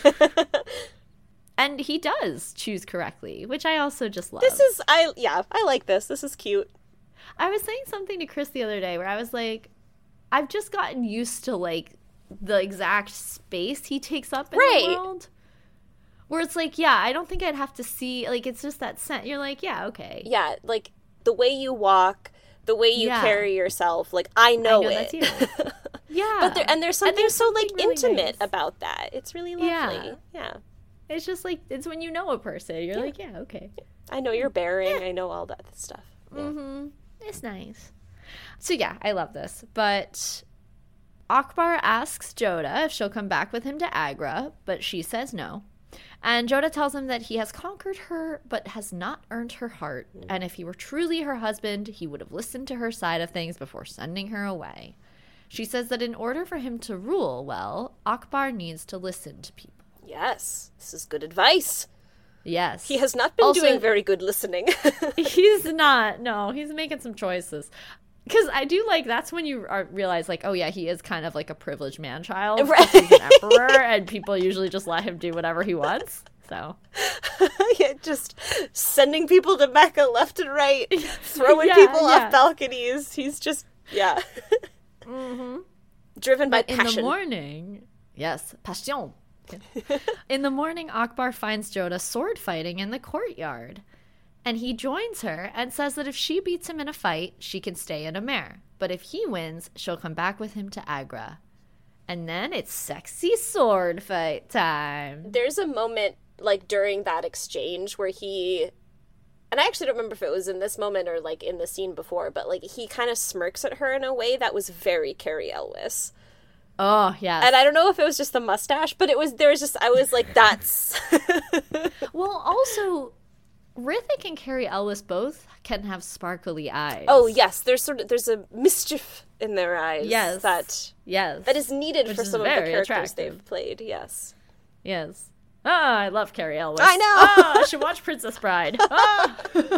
And he does choose correctly, which I also just love. This is, I yeah, I like this. This is cute. I was saying something to Chris the other day where I was like, I've just gotten used to, like, the exact space he takes up in right. the world. Where it's like, yeah, I don't think I'd have to see, like, it's just that scent. You're like, yeah, okay. Yeah, like, the way you walk, the way you yeah. carry yourself, like, I know, I know it. That's you. Yeah. But there, and there's something and there's so, something like, really intimate nice. about that. It's really lovely. Yeah. yeah. It's just, like, it's when you know a person. You're yeah. like, yeah, okay. I know your bearing. Yeah. I know all that stuff. Yeah. Mm-hmm. It's nice. So, yeah, I love this. But Akbar asks Joda if she'll come back with him to Agra, but she says no. And Joda tells him that he has conquered her, but has not earned her heart. Mm. And if he were truly her husband, he would have listened to her side of things before sending her away. She says that in order for him to rule well, Akbar needs to listen to people. Yes, this is good advice. Yes. He has not been also, doing very good listening. He's not. No, he's making some choices. Because I do like, that's when you are, realize, like, oh, yeah, he is kind of like a privileged man-child. Right. He's an emperor, and people usually just let him do whatever he wants. So. Yeah, just sending people to Mecca left and right, throwing yeah, people yeah. off balconies. He's just, yeah. Mm-hmm. Driven by but passion. In the morning, yes, passion. In the morning, Akbar finds Joda sword fighting in the courtyard. And he joins her and says that if she beats him in a fight, she can stay in Amer. But if he wins, she'll come back with him to Agra. And then it's sexy sword fight time. There's a moment, like, during that exchange where he... And I actually don't remember if it was in this moment or, like, in the scene before, but, like, he kind of smirks at her in a way that was very Cary Elwes. Oh, yes. And I don't know if it was just the mustache, but it was, there was just, I was like, that's... Well, also... Hrithik and Cary Elwes both can have sparkly eyes. Oh yes, there's sort of there's a mischief in their eyes. Yes, that yes, that is needed Which for is some of the characters attractive. they've played. Yes, yes. Ah, oh, I love Cary Elwes. I know. Ah, oh, I should watch Princess Bride. Ah.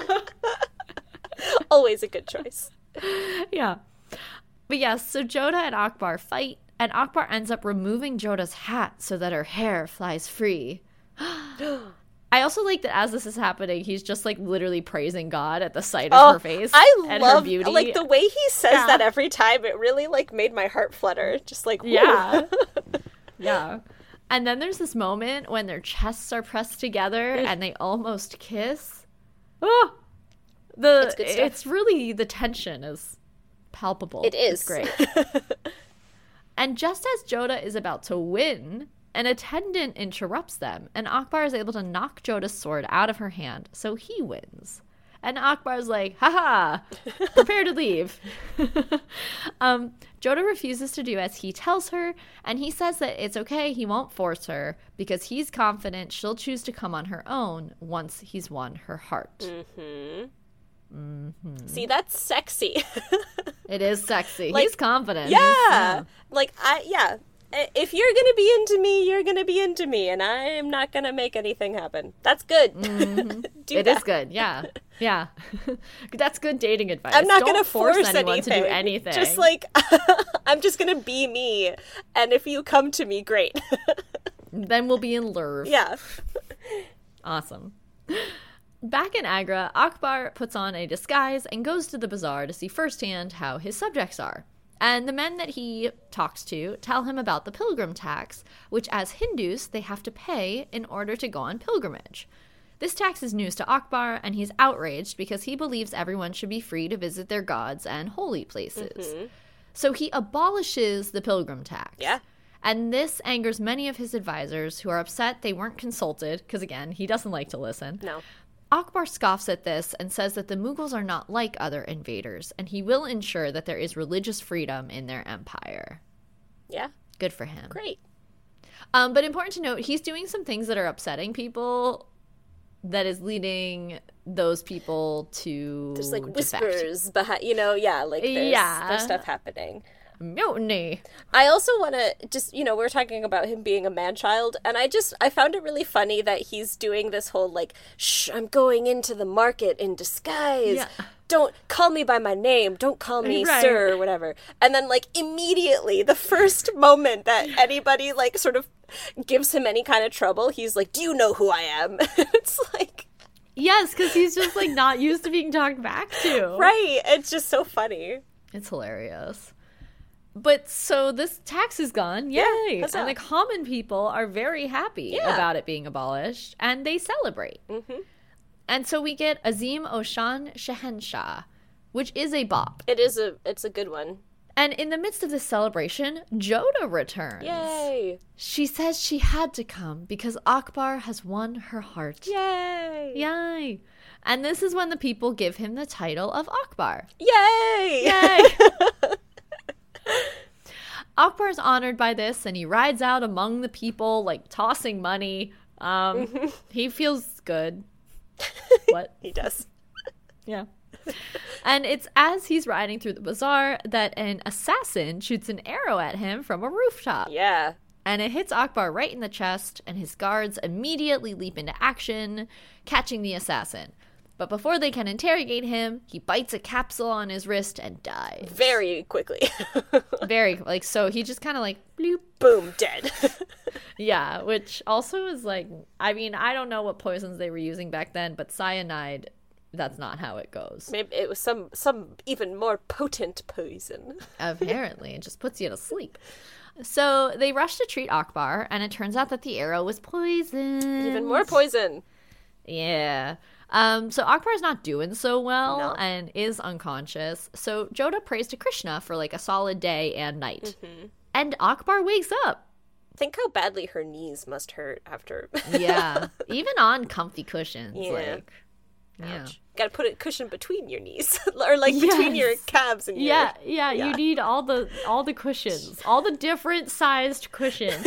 Always a good choice. Yeah, but yes. So Joda and Akbar fight, and Akbar ends up removing Joda's hat so that her hair flies free. I also like that as this is happening, he's just, like, literally praising God at the sight of oh, her face I and love, her beauty. Like, the way he says yeah. that every time, it really, like, made my heart flutter. Just like, whoo. Yeah. Yeah. And then there's this moment when their chests are pressed together and they almost kiss. Oh! The, it's good stuff. It's really, the tension is palpable. It is. It's great. And just as Joda is about to win... An attendant interrupts them, and Akbar is able to knock Joda's sword out of her hand, so he wins. And Akbar's like, haha, prepare to leave. um, Joda refuses to do as he tells her, and he says that it's okay, he won't force her, because he's confident she'll choose to come on her own once he's won her heart. Mm-hmm. Mm-hmm. See, that's sexy. It is sexy. Like, he's confident. Yeah. He's, yeah. Like, I, yeah. If you're going to be into me, you're going to be into me, and I am not going to make anything happen. That's good. Mm-hmm. Do it that. is good, yeah. Yeah. That's good dating advice. I'm not going to force, force anyone anything. to do anything. Just like, I'm just going to be me, and if you come to me, great. Then we'll be in love. Yeah. Awesome. Back in Agra, Akbar puts on a disguise and goes to the bazaar to see firsthand how his subjects are. And the men that he talks to tell him about the pilgrim tax, which as Hindus they have to pay in order to go on pilgrimage. This tax is news to Akbar, and he's outraged because he believes everyone should be free to visit their gods and holy places. Mm-hmm. So he abolishes the pilgrim tax. Yeah. And this angers many of his advisors who are upset they weren't consulted, because again, he doesn't like to listen. No. Akbar scoffs at this and says that the Mughals are not like other invaders, and he will ensure that there is religious freedom in their empire. Yeah. Good for him. Great. Um, but important to note, he's doing some things that are upsetting people that is leading those people to There's like defect. whispers behind, you know, yeah, like there's, yeah. there's stuff happening. Mutiny. I also want to just, you know, we're talking about him being a man-child, and I just, I found it really funny that he's doing this whole, like, shh, I'm going into the market in disguise. Yeah. Don't call me by my name. Don't call me right. sir or whatever. And then, like, immediately, the first moment that anybody, like, sort of gives him any kind of trouble, he's like, do you know who I am? It's like... Yes, because he's just, like, not used to being talked back to. Right. It's just so funny. It's hilarious. But so this tax is gone. Yay. Yeah, and the common people are very happy yeah. about it being abolished, and they celebrate. Mm-hmm. And so we get Azim Oshan Shehenshah, which is a bop. It is a, it's a good one. And in the midst of this celebration, Joda returns. Yay. She says she had to come because Akbar has won her heart. Yay. Yay. And this is when the people give him the title of Akbar. Yay. Yay. Akbar is honored by this, and he rides out among the people, like, tossing money. Um, mm-hmm. He feels good. What? He does. Yeah. And it's as he's riding through the bazaar that an assassin shoots an arrow at him from a rooftop. Yeah. And it hits Akbar right in the chest, and his guards immediately leap into action, catching the assassin. But before they can interrogate him, he bites a capsule on his wrist and dies. Very quickly. Very, like, so he just kind of like, bloop. Boom, dead. Yeah, which also is like, I mean, I don't know what poisons they were using back then, but cyanide, that's not how it goes. Maybe it was some, some even more potent poison. Apparently, it just puts you to sleep. So they rush to treat Akbar, and it turns out that the arrow was poisoned. Even more poison. Yeah. Um, so Akbar's not doing so well no. and is unconscious. So Joda prays to Krishna for like a solid day and night. Mm-hmm. And Akbar wakes up. Think how badly her knees must hurt after. Yeah. Even on comfy cushions. Yeah. Like, Ouch. Yeah. Gotta put a cushion between your knees. Or like yes. between your calves and your... Yeah, yeah, yeah, you need all the all the cushions. All the different sized cushions.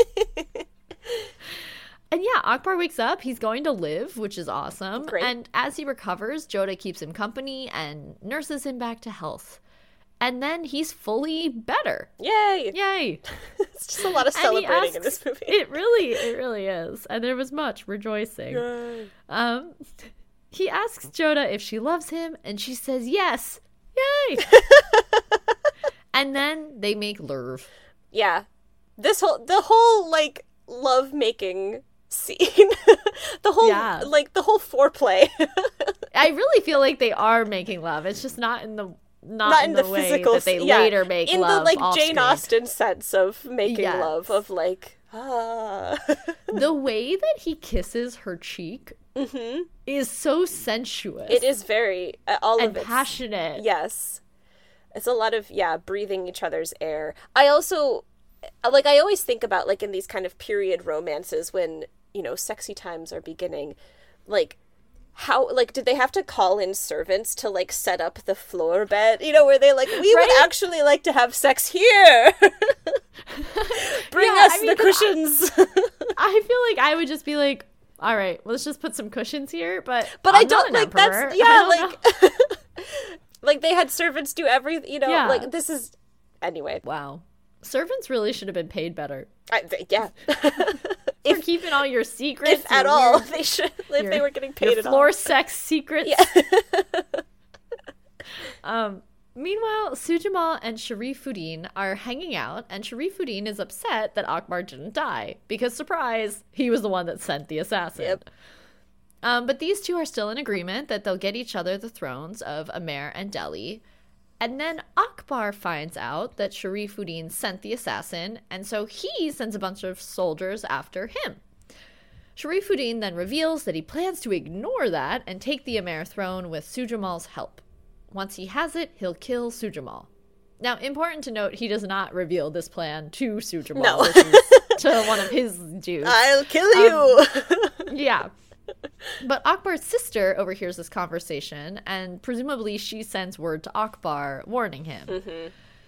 And yeah, Akbar wakes up. He's going to live, which is awesome. Great. And as he recovers, Joda keeps him company and nurses him back to health. And then he's fully better. Yay! Yay! It's just a lot of celebrating asks, in this movie. It really, it really is. And there was much rejoicing. Yay. Um, he asks Joda if she loves him, and she says yes. Yay! And then they make love. Yeah. This whole, the whole, like, love-making scene. the whole yeah. like the whole foreplay. I really feel like they are making love. It's just not in the not, not in, in the, the way physical that they yeah. later make in love the like off Jane screen. Austen sense of making yes. love of like ah. The way that he kisses her cheek mm-hmm. is so sensuous. It is very uh, all and of it passionate. Yes, it's a lot of yeah breathing each other's air. I also like I always think about like in these kind of period romances when you know sexy times are beginning, like how like did they have to call in servants to like set up the floor bed, you know, where they like we right? would actually like to have sex here. Bring yeah, us I mean, the cushions. I, I feel like I would just be like, all right, let's just put some cushions here, but but I'm I don't not like an that's yeah like know. Like they had servants do everything, you know, yeah. like this is anyway. Wow. Servants really should have been paid better. I, yeah. For if, keeping all your secrets. If at all. Weird, they should. If your, they were getting paid your at all. floor sex secrets. Yeah. um, meanwhile, Sujamal and Sharifuddin are hanging out, and Sharifuddin is upset that Akbar didn't die. Because, surprise, he was the one that sent the assassin. Yep. Um, but these two are still in agreement that they'll get each other the thrones of Amer and Delhi. And then Akbar finds out that Sharifuddin sent the assassin, and so he sends a bunch of soldiers after him. Sharifuddin then reveals that he plans to ignore that and take the Amer throne with Sujamal's help. Once he has it, he'll kill Sujamal. Now, important to note, he does not reveal this plan to Sujamal, no. which is to one of his Jews. I'll kill you! Um, yeah. But Akbar's sister overhears this conversation, and presumably she sends word to Akbar, warning him. Mm-hmm.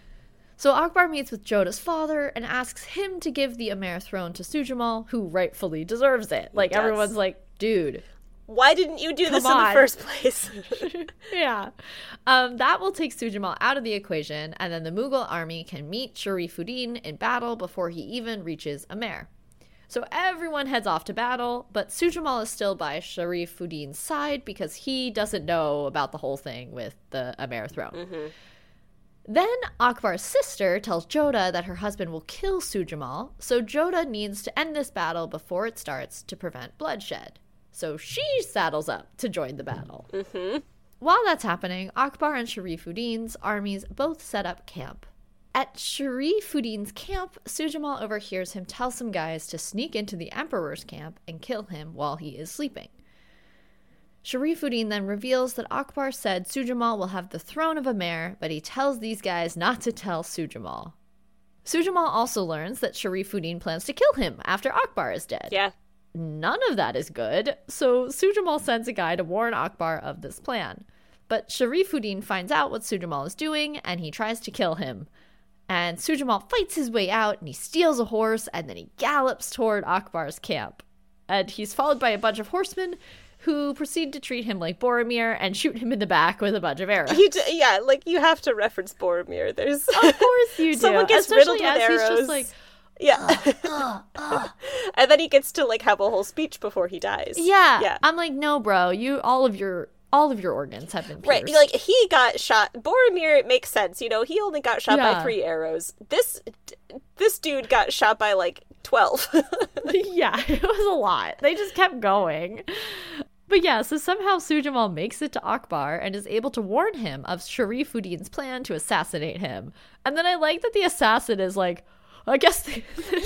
So Akbar meets with Jodha's father and asks him to give the Amer throne to Sujamal, who rightfully deserves it. Like, everyone's like, dude, why didn't you do this on. in the first place? Yeah. Um, that will take Sujamal out of the equation, and then the Mughal army can meet Sharifuddin in battle before he even reaches Amer. So everyone heads off to battle, but Sujamal is still by Sharifuddin's side because he doesn't know about the whole thing with the Amer throne. Mm-hmm. Then Akbar's sister tells Jodha that her husband will kill Sujamal, so Jodha needs to end this battle before it starts to prevent bloodshed. So she saddles up to join the battle. Mm-hmm. While that's happening, Akbar and Sharifuddin's armies both set up camp. At Sharifuddin's camp, Sujamal overhears him tell some guys to sneak into the emperor's camp and kill him while he is sleeping. Sharifuddin then reveals that Akbar said Sujamal will have the throne of Amer, but he tells these guys not to tell Sujamal. Sujamal also learns that Sharifuddin plans to kill him after Akbar is dead. Yeah. None of that is good, so Sujamal sends a guy to warn Akbar of this plan. But Sharifuddin finds out what Sujamal is doing, and he tries to kill him. And Sujamal fights his way out, and he steals a horse, and then he gallops toward Akbar's camp. And he's followed by a bunch of horsemen who proceed to treat him like Boromir and shoot him in the back with a bunch of arrows. He d- yeah, like, you have to reference Boromir. There's Of course you do. Someone gets Especially riddled with as arrows. He's just like, yeah. uh, uh. And then he gets to, like, have a whole speech before he dies. Yeah. Yeah. I'm like, no, bro, you, all of your... All of your organs have been pierced. Right, like, he got shot. Boromir, it makes sense, you know, he only got shot Yeah. by three arrows. This this dude got shot by, like, twelve. Yeah, it was a lot. They just kept going. But yeah, so somehow Sujamal makes it to Akbar and is able to warn him of Sharifuddin's plan to assassinate him. And then I like that the assassin is like, I guess they...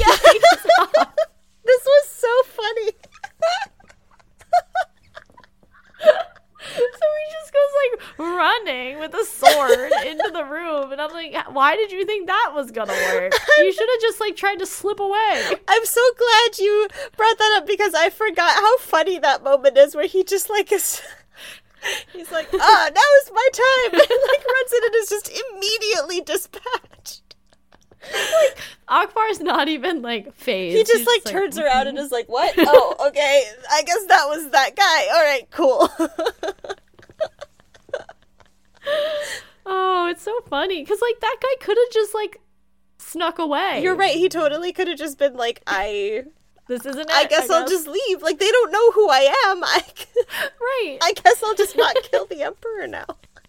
Yeah. This was so funny. So he just goes like running with a sword into the room, and I'm like, why did you think that was gonna work? You should have just like tried to slip away. I'm so glad you brought that up because I forgot how funny that moment is where he just like is he's like, ah, now is my time, and like runs in and is just immediately dispatched. Like Akbar's not even like phased. He just He's like just, turns like, around and is like, what? Oh, okay, I guess that was that guy. All right, cool. Oh, it's so funny because like that guy could have just like snuck away. You're right, he totally could have just been like, I This isn't it. I guess I I'll guess. just leave. Like, they don't know who I am. I Right. I guess I'll just not kill the emperor now.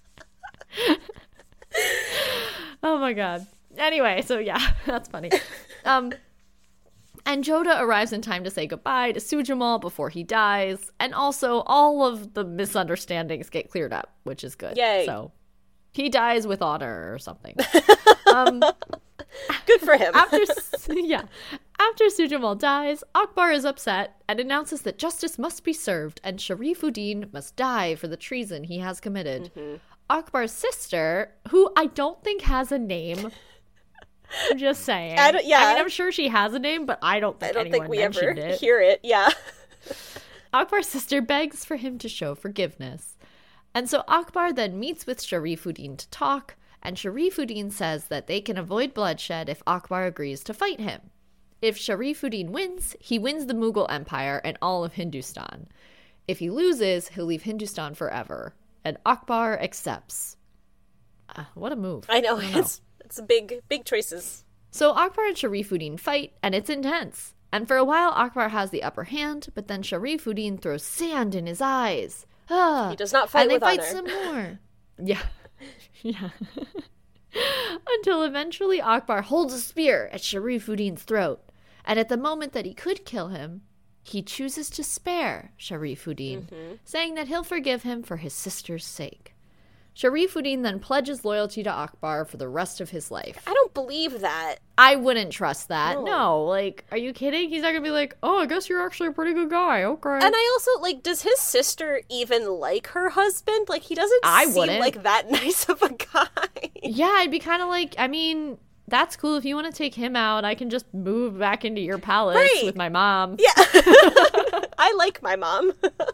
Oh my god. Anyway, so yeah, that's funny. Um, and Jodha arrives in time to say goodbye to Sujamal before he dies, and also all of the misunderstandings get cleared up, which is good. Yay. So he dies with honor or something. Um, good for him. After yeah, after Sujamal dies, Akbar is upset and announces that justice must be served and Sharifuddin must die for the treason he has committed. Mm-hmm. Akbar's sister, who I don't think has a name. I'm just saying. I don't, yeah. I mean, I'm sure she has a name, but I don't think I don't anyone think we mentioned ever it. hear it. Yeah. Akbar's sister begs for him to show forgiveness. And so Akbar then meets with Sharifuddin to talk, and Sharifuddin says that they can avoid bloodshed if Akbar agrees to fight him. If Sharifuddin wins, he wins the Mughal Empire and all of Hindustan. If he loses, he'll leave Hindustan forever. And Akbar accepts. Uh, what a move. I know. I it's it's big, big choices. So Akbar and Sharifuddin fight, and it's intense. And for a while, Akbar has the upper hand, but then Sharifuddin throws sand in his eyes. Ah, he does not fight with with honor. And they fight some more. Yeah. Yeah. Until eventually Akbar holds a spear at Sharifuddin's throat. And at the moment that he could kill him, he chooses to spare Sharifuddin, mm-hmm. saying that he'll forgive him for his sister's sake. Sharifuddin then pledges loyalty to Akbar for the rest of his life. I don't believe that. I wouldn't trust that. No. no. Like, are you kidding? He's not going to be like, oh, I guess you're actually a pretty good guy. Okay. And I also, like, does his sister even like her husband? Like, he doesn't I seem wouldn't. like that nice of a guy. Yeah, I'd be kind of like, I mean, that's cool. If you want to take him out, I can just move back into your palace right. with my mom. Yeah. I like my mom.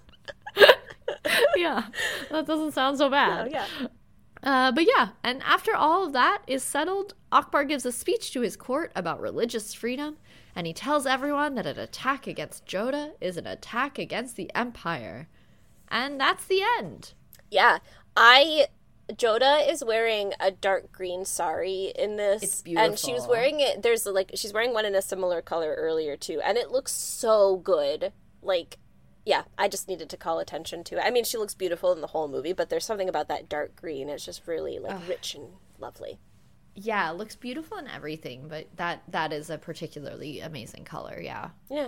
Yeah, that doesn't sound so bad. No, yeah. Uh, but yeah, and after all of that is settled, Akbar gives a speech to his court about religious freedom, and he tells everyone that an attack against Joda is an attack against the empire. And that's the end. Yeah, I... Joda is wearing a dark green sari in this. It's beautiful. And she was wearing it, there's like, she's wearing one in a similar color earlier too, and it looks so good. Like, yeah, I just needed to call attention to it. I mean, she looks beautiful in the whole movie, but there's something about that dark green. It's just really, like, Ugh. rich and lovely. Yeah, it looks beautiful in everything, but that that is a particularly amazing color, yeah. Yeah.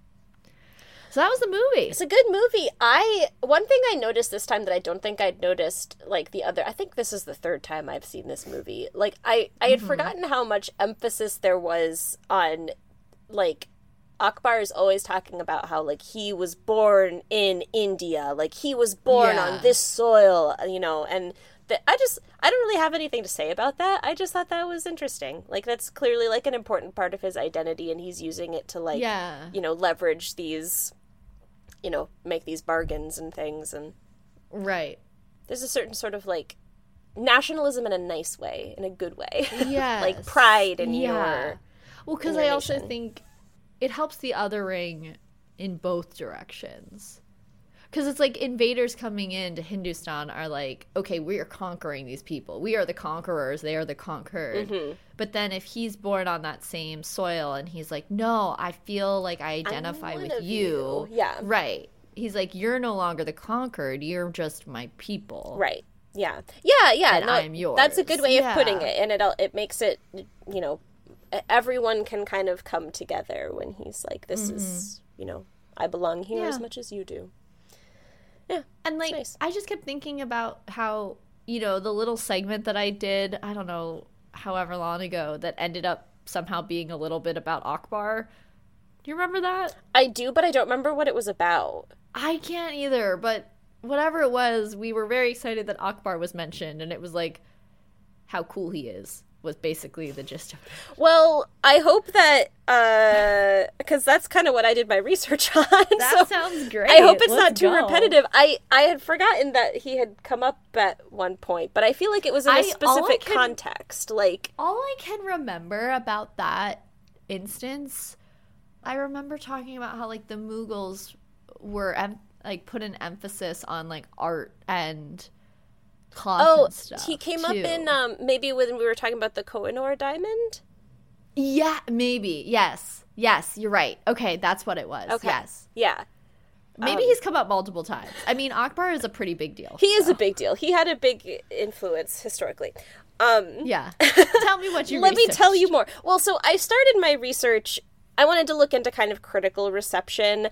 So that was the movie. It's a good movie. I one thing I noticed this time that I don't think I'd noticed, like, the other... I think this is the third time I've seen this movie. Like, I, I had mm-hmm. forgotten how much emphasis there was on, like... Akbar is always talking about how, like, he was born in India, like, he was born yeah. on this soil, you know, and th- I just, I don't really have anything to say about that. I just thought that was interesting. Like, that's clearly, like, an important part of his identity, and he's using it to, like, yeah. you know, leverage these, you know, make these bargains and things, and... Right. There's a certain sort of, like, nationalism in a nice way, in a good way. Yeah. Like, pride in yeah. your Well, because I also think... It helps the othering in both directions. Because it's like invaders coming into Hindustan are like, okay, we are conquering these people. We are the conquerors. They are the conquered. Mm-hmm. But then if he's born on that same soil and he's like, no, I feel like I identify with you. you. Yeah. Right. He's like, you're no longer the conquered. You're just my people. Right. Yeah. Yeah, yeah. And no, I'm yours. That's a good way yeah. of putting it. And it it makes it, you know, everyone can kind of come together when he's like, this mm-hmm. is, you know, I belong here yeah. as much as you do. Yeah. And, like, nice. I just kept thinking about how, you know, the little segment that I did, I don't know, however long ago, that ended up somehow being a little bit about Akbar. Do you remember that? I do, but I don't remember what it was about. I can't either, but whatever it was, we were very excited that Akbar was mentioned, and it was like, how cool he is. Was basically the gist of it. Well, I hope that, uh, because that's kind of what I did my research on. That so sounds great. I hope it's Let's not too go. repetitive. I, I had forgotten that he had come up at one point, but I feel like it was in a I, specific can, context. Like, all I can remember about that instance, I remember talking about how, like, the Mughals were, em- like, put an emphasis on, like, art and... Oh, and stuff, he came too. up in, um, maybe when we were talking about the Kohinoor diamond? Yeah, maybe. Yes. Yes, you're right. Okay, that's what it was. Okay. Yes. Yeah. Maybe um, he's come up multiple times. I mean, Akbar is a pretty big deal. He so. is a big deal. He had a big influence historically. Um, yeah. Tell me what you Let researched. me tell you more. Well, so I started my research, I wanted to look into kind of critical reception.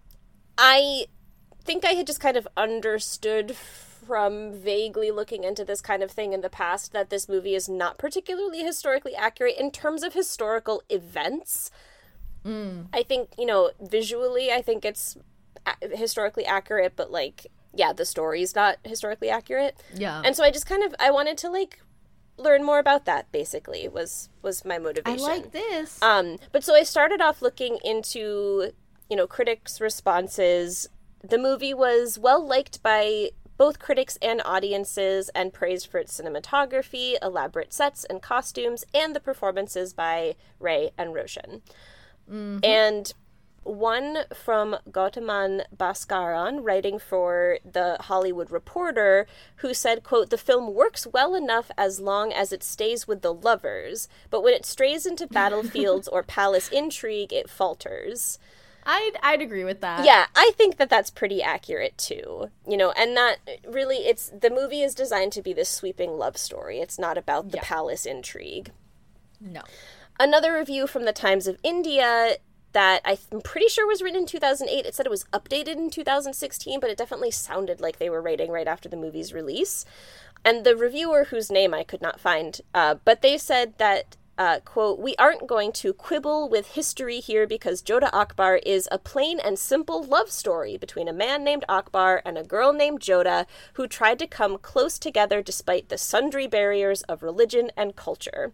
I think I had just kind of understood from vaguely looking into this kind of thing in the past that this movie is not particularly historically accurate in terms of historical events. Mm. I think, you know, visually, I think it's a- historically accurate, but, like, yeah, the story's not historically accurate. Yeah. And so I just kind of, I wanted to, like, learn more about that, basically, was, was my motivation. I like this. Um, but so I started off looking into, you know, critics' responses. The movie was well liked by both critics and audiences, and praised for its cinematography, elaborate sets and costumes, and the performances by Ray and Roshan. Mm-hmm. And one from Gautaman Bhaskaran, writing for The Hollywood Reporter, who said, quote, "The film works well enough as long as it stays with the lovers, but when it strays into battlefields or palace intrigue, it falters." I'd, I'd agree with that. Yeah, I think that that's pretty accurate, too. You know, and not really, it's, the movie is designed to be this sweeping love story. It's not about the yeah. palace intrigue. No. Another review from the Times of India that I'm pretty sure was written in two thousand eight. It said it was updated in two thousand sixteen, but it definitely sounded like they were writing right after the movie's release. And the reviewer, whose name I could not find, uh, but they said that, uh, quote, "We aren't going to quibble with history here because Jodha Akbar is a plain and simple love story between a man named Akbar and a girl named Jodha who tried to come close together despite the sundry barriers of religion and culture.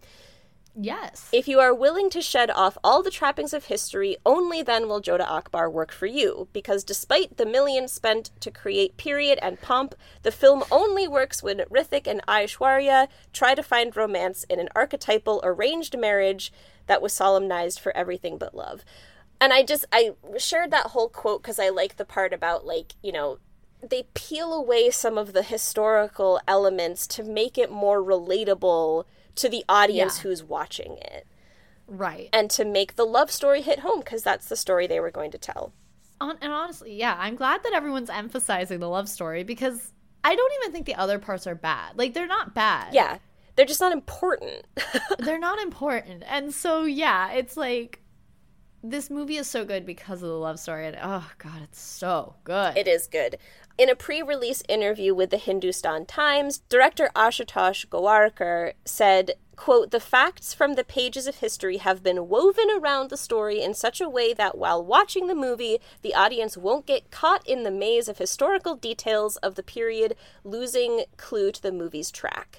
Yes. If you are willing to shed off all the trappings of history, only then will Jodha Akbar work for you, because despite the millions spent to create period and pomp, the film only works when Hrithik and Aishwarya try to find romance in an archetypal arranged marriage that was solemnized for everything but love." And I just, I shared that whole quote because I like the part about, like, you know, they peel away some of the historical elements to make it more relatable to the audience yeah. who's watching it. Right. And to make the love story hit home, because that's the story they were going to tell. On, and honestly, yeah, I'm glad that everyone's emphasizing the love story, because I don't even think the other parts are bad. Like, they're not bad. Yeah. They're just not important. They're not important. And so, yeah, it's like, this movie is so good because of the love story. And, oh, God, it's so good. It is good. In a pre-release interview with the Hindustan Times, director Ashutosh Gowarkar said, quote, "The facts from the pages of history have been woven around the story in such a way that while watching the movie, the audience won't get caught in the maze of historical details of the period, losing clue to the movie's track."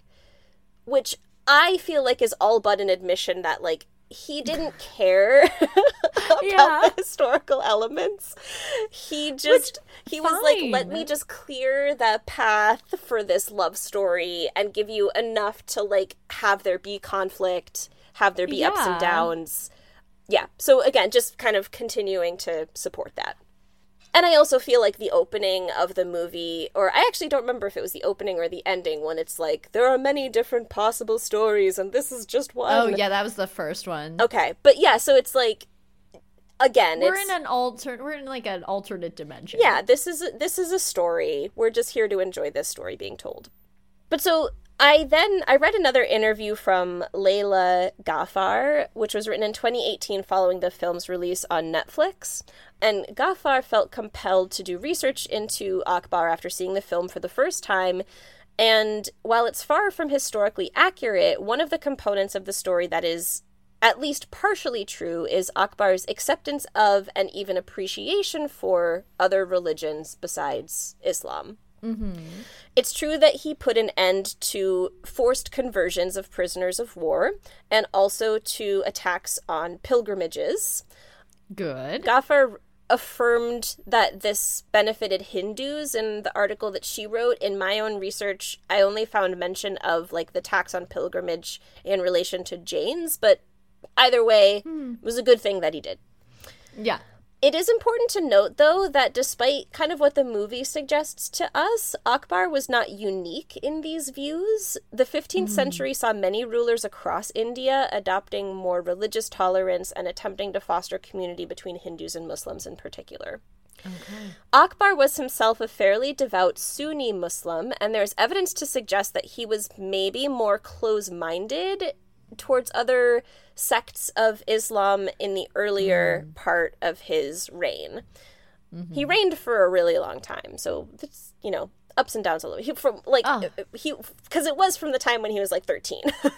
Which I feel like is all but an admission that, like, he didn't care about yeah. the historical elements. He just, Which, he was fine. like, let me just clear the path for this love story and give you enough to, like, have there be conflict, have there be yeah. ups and downs. Yeah. So, again, just kind of continuing to support that. And I also feel like the opening of the movie, or I actually don't remember if it was the opening or the ending, when it's like, there are many different possible stories, and this is just one. Oh, yeah, that was the first one. Okay. But yeah, so it's like, again, we're it's... in an alter, we're in like an alternate dimension. Yeah, this is, this is a story. We're just here to enjoy this story being told. But so... I then, I read another interview from Layla Ghaffar, which was written in twenty eighteen following the film's release on Netflix. And Ghaffar felt compelled to do research into Akbar after seeing the film for the first time. And while it's far from historically accurate, one of the components of the story that is at least partially true is Akbar's acceptance of and even appreciation for other religions besides Islam. Mm-hmm. It's true that he put an end to forced conversions of prisoners of war and also to attacks on pilgrimages. Good. Ghaffar affirmed that this benefited Hindus in the article that she wrote. In my own research, I only found mention of, like, the tax on pilgrimage in relation to Jains, but either way, hmm. it was a good thing that he did. Yeah. It is important to note, though, that despite kind of what the movie suggests to us, Akbar was not unique in these views. The fifteenth mm. century saw many rulers across India adopting more religious tolerance and attempting to foster community between Hindus and Muslims in particular. Okay. Akbar was himself a fairly devout Sunni Muslim, and there's evidence to suggest that he was maybe more close-minded towards other sects of Islam in the earlier mm. part of his reign. Mm-hmm. He reigned for a really long time, so it's, you know, ups and downs a little. He from like oh. he because it was from the time when he was like thirteen.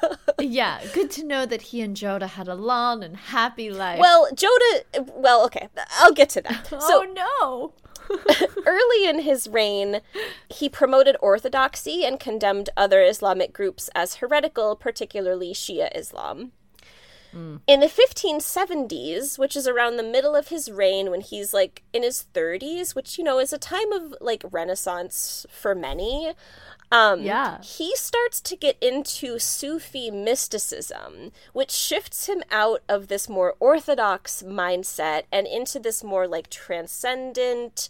Yeah, good to know that he and Jodha had a long and happy life. Well, Jodha, well, okay, I'll get to that. So, oh no. Early in his reign, he promoted orthodoxy and condemned other Islamic groups as heretical, particularly Shia Islam. Mm. In the fifteen seventies, which is around the middle of his reign when he's, like, in his thirties, which, you know, is a time of, like, renaissance for many, um, yeah. he starts to get into Sufi mysticism, which shifts him out of this more orthodox mindset and into this more, like, transcendent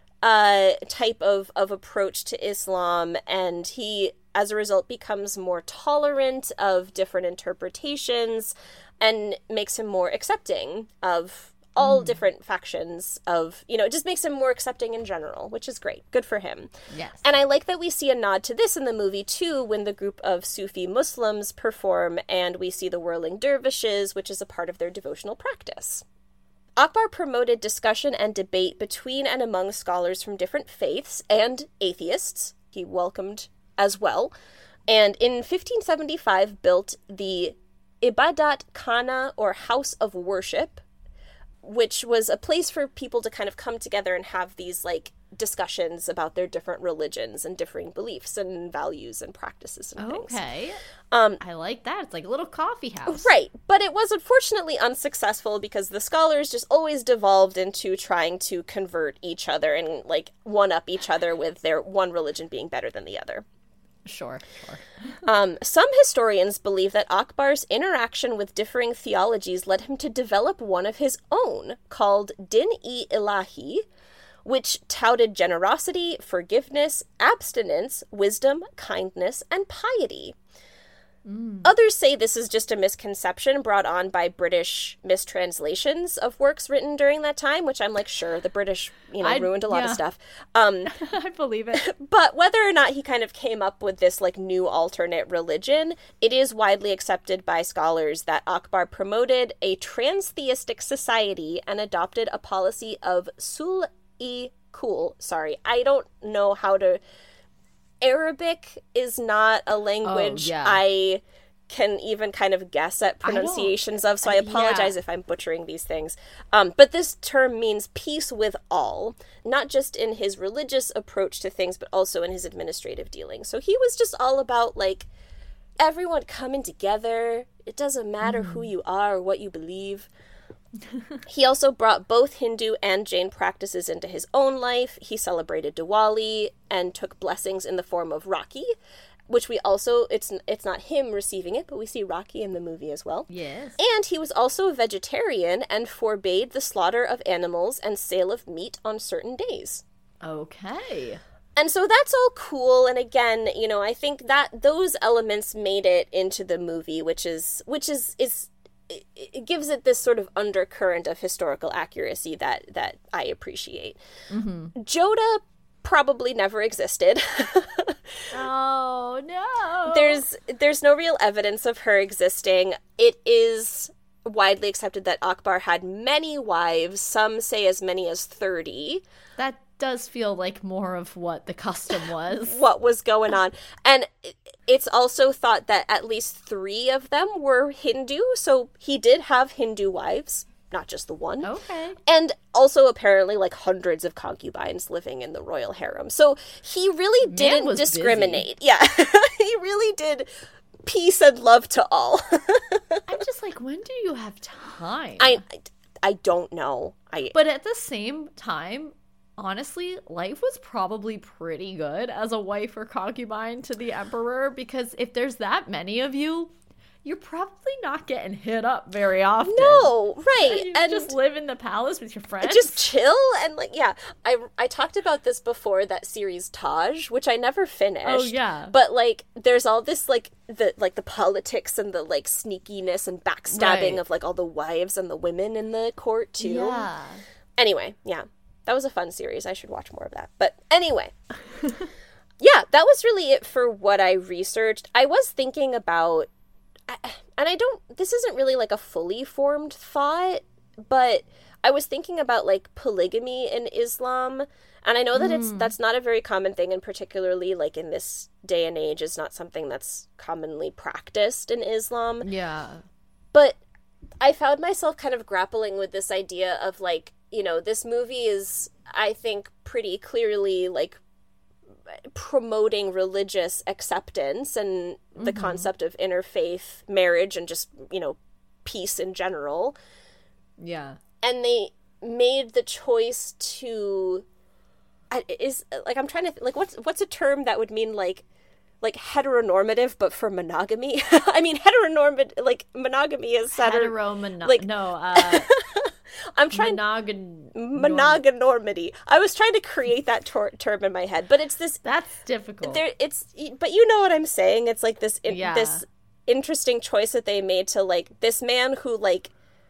uh, type of, of approach to Islam, and he, as a result, becomes more tolerant of different interpretations and makes him more accepting of all mm. different factions of, you know, it just makes him more accepting in general, which is great. Good for him. Yes. And I like that we see a nod to this in the movie, too, when the group of Sufi Muslims perform and we see the whirling dervishes, which is a part of their devotional practice. Akbar promoted discussion and debate between and among scholars from different faiths and atheists. He welcomed as well. And in fifteen seventy-five built the Ibadat Khana, or House of Worship, which was a place for people to kind of come together and have these, like, discussions about their different religions and differing beliefs and values and practices and things. Okay. Um, I like that. It's like a little coffee house. Right. But it was unfortunately unsuccessful because the scholars just always devolved into trying to convert each other and, like, one-up each other with their one religion being better than the other. Sure, sure. um, some historians believe that Akbar's interaction with differing theologies led him to develop one of his own, called Din-e-Ilahi, which touted generosity, forgiveness, abstinence, wisdom, kindness, and piety. Mm. Others say this is just a misconception brought on by British mistranslations of works written during that time, which I'm like, sure, the British, you know, I, ruined a lot yeah. of stuff. Um, I believe it. But whether or not he kind of came up with this, like, new alternate religion, it is widely accepted by scholars that Akbar promoted a transtheistic society and adopted a policy of sul-i-kul. Sorry, I don't know how to... Arabic is not a language oh, yeah. I can even kind of guess at pronunciations of, so I apologize yeah. if I'm butchering these things. Um, but this term means peace with all, not just in his religious approach to things, but also in his administrative dealings. So he was just all about, like, everyone coming together. It doesn't matter mm. who you are or what you believe. He also brought both Hindu and Jain practices into his own life. He celebrated Diwali and took blessings in the form of Rakhi, which we also, it's it's not him receiving it, but we see Rakhi in the movie as well. Yes. And he was also a vegetarian and forbade the slaughter of animals and sale of meat on certain days. Okay. And so that's all cool, and again, you know, I think that those elements made it into the movie, which is, which is, is, it gives it this sort of undercurrent of historical accuracy that, that I appreciate. Mm-hmm. Joda probably never existed. Oh, no. There's there's no real evidence of her existing. It is widely accepted that Akbar had many wives, some say as many as thirty. That does feel like more of what the custom was. What was going on. And it's also thought that at least three of them were Hindu, so he did have Hindu wives, not just the one. Okay. And also apparently like hundreds of concubines living in the royal harem. So he really Man didn't was discriminate. busy. Yeah. He really did peace and love to all. I'm just like, when do you have time? I I don't know. I But at the same time, honestly, life was probably pretty good as a wife or concubine to the emperor, because if there's that many of you, you're probably not getting hit up very often. No, right. You and just live in the palace with your friends. Just chill and like, yeah. I, I talked about this before, that series Taj, which I never finished. Oh, yeah. But like, there's all this like, the like the politics and the like sneakiness and backstabbing right. of like all the wives and the women in the court too. Yeah. Anyway, yeah. That was a fun series. I should watch more of that. But anyway, yeah, that was really it for what I researched. I was thinking about, and I don't, this isn't really like a fully formed thought, but I was thinking about like polygamy in Islam. And I know that mm. it's, that's not a very common thing, and particularly like in this day and age is not something that's commonly practiced in Islam. Yeah. But I found myself kind of grappling with this idea of like, you know, this movie is, I think, pretty clearly, like, promoting religious acceptance and mm-hmm. the concept of interfaith marriage and just, you know, peace in general. Yeah. And they made the choice to, is, like, I'm trying to, like, what's, what's a term that would mean, like, like heteronormative, but for monogamy? I mean, heteronormative, like, monogamy is... Hetero-mono- like, no, uh... I'm trying Monogon- monogonormity. I was trying to create that tor- term in my head, but it's this. That's difficult. There, it's, but you know what I'm saying. It's like this, in, yeah. this interesting choice that they made to like this man who like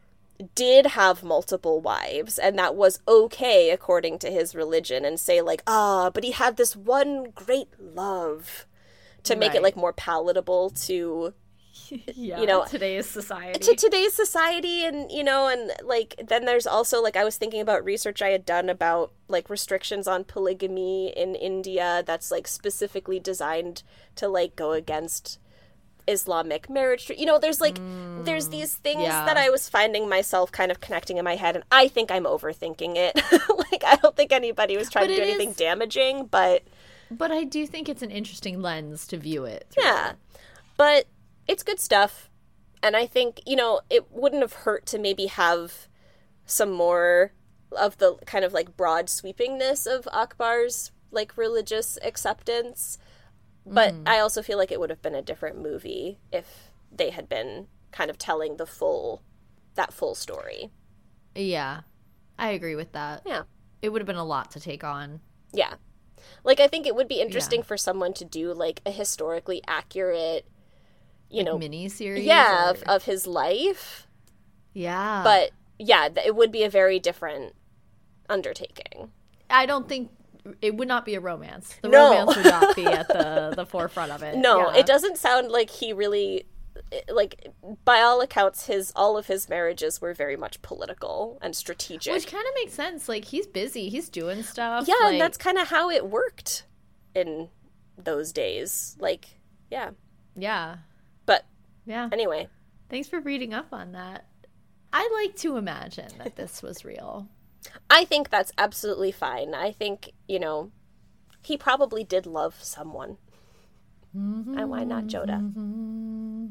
did have multiple wives, and that was okay according to his religion, and say like, ah, but he had this one great love to make right. it like more palatable to yeah, you know, today's society. To today's society, and, you know, and, like, then there's also, like, I was thinking about research I had done about, like, restrictions on polygamy in India that's, like, specifically designed to, like, go against Islamic marriage. You know, there's, like, mm, there's these things yeah. that I was finding myself kind of connecting in my head, and I think I'm overthinking it. Like, I don't think anybody was trying but to do anything is... damaging, but... But I do think it's an interesting lens to view it through. Yeah. But it's good stuff. And I think, you know, it wouldn't have hurt to maybe have some more of the kind of, like, broad sweepingness of Akbar's, like, religious acceptance. But mm. I also feel like it would have been a different movie if they had been kind of telling the full, that full story. Yeah. I agree with that. Yeah. It would have been a lot to take on. Yeah. Like, I think it would be interesting yeah. for someone to do, like, a historically accurate, you like know... mini-series? Yeah, or... of, of his life. Yeah. But, yeah, it would be a very different undertaking. I don't think... It would not be a romance. The no. romance would not be at the, the forefront of it. No, yeah. It doesn't sound like he really... Like, by all accounts, his all of his marriages were very much political and strategic. Which kind of makes sense. Like, he's busy. He's doing stuff. Yeah, like... and that's kind of how it worked in those days. Like, yeah. Yeah. But, yeah. Anyway. Thanks for reading up on that. I like to imagine that this was real. I think that's absolutely fine. I think, you know, he probably did love someone. Mm-hmm. And why not Joda? Mm-hmm.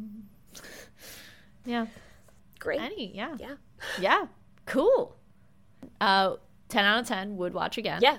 Yeah. Great. Any, yeah. Yeah. Yeah. Cool. Uh, ten out of ten, would watch again. Yeah.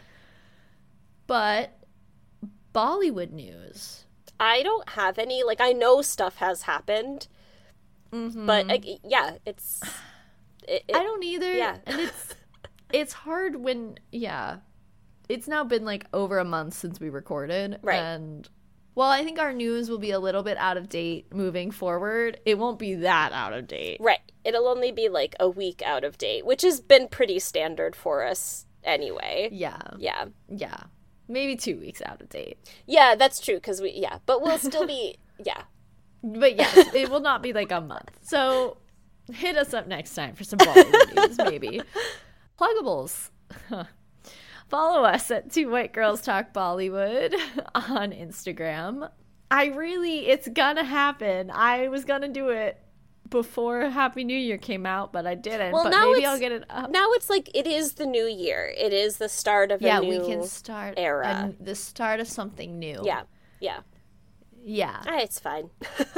But Bollywood news. I don't have any. Like, I know stuff has happened. Mm-hmm. But, uh, yeah, it's... It, it, I don't either. Yeah. And it's... It's hard when, yeah, it's now been, like, over a month since we recorded. Right. And, well, I think our news will be a little bit out of date moving forward. It won't be that out of date. Right. It'll only be, like, a week out of date, which has been pretty standard for us anyway. Yeah. Yeah. Yeah. Maybe two weeks out of date. Yeah, that's true, because we, yeah. But we'll still be, yeah. But, yes, it will not be, like, a month. So, hit us up next time for some Bollywood news, maybe. Pluggables. Follow us at Two White Girls Talk Bollywood on Instagram. I really, it's gonna happen. I was gonna do it before Happy New Year came out, but I didn't. Well, but now maybe it's, I'll get it up. Now it's like, it is the new year. It is the start of yeah, a new we can start era. A, the start of something new. Yeah, yeah. Yeah. Ah, it's fine.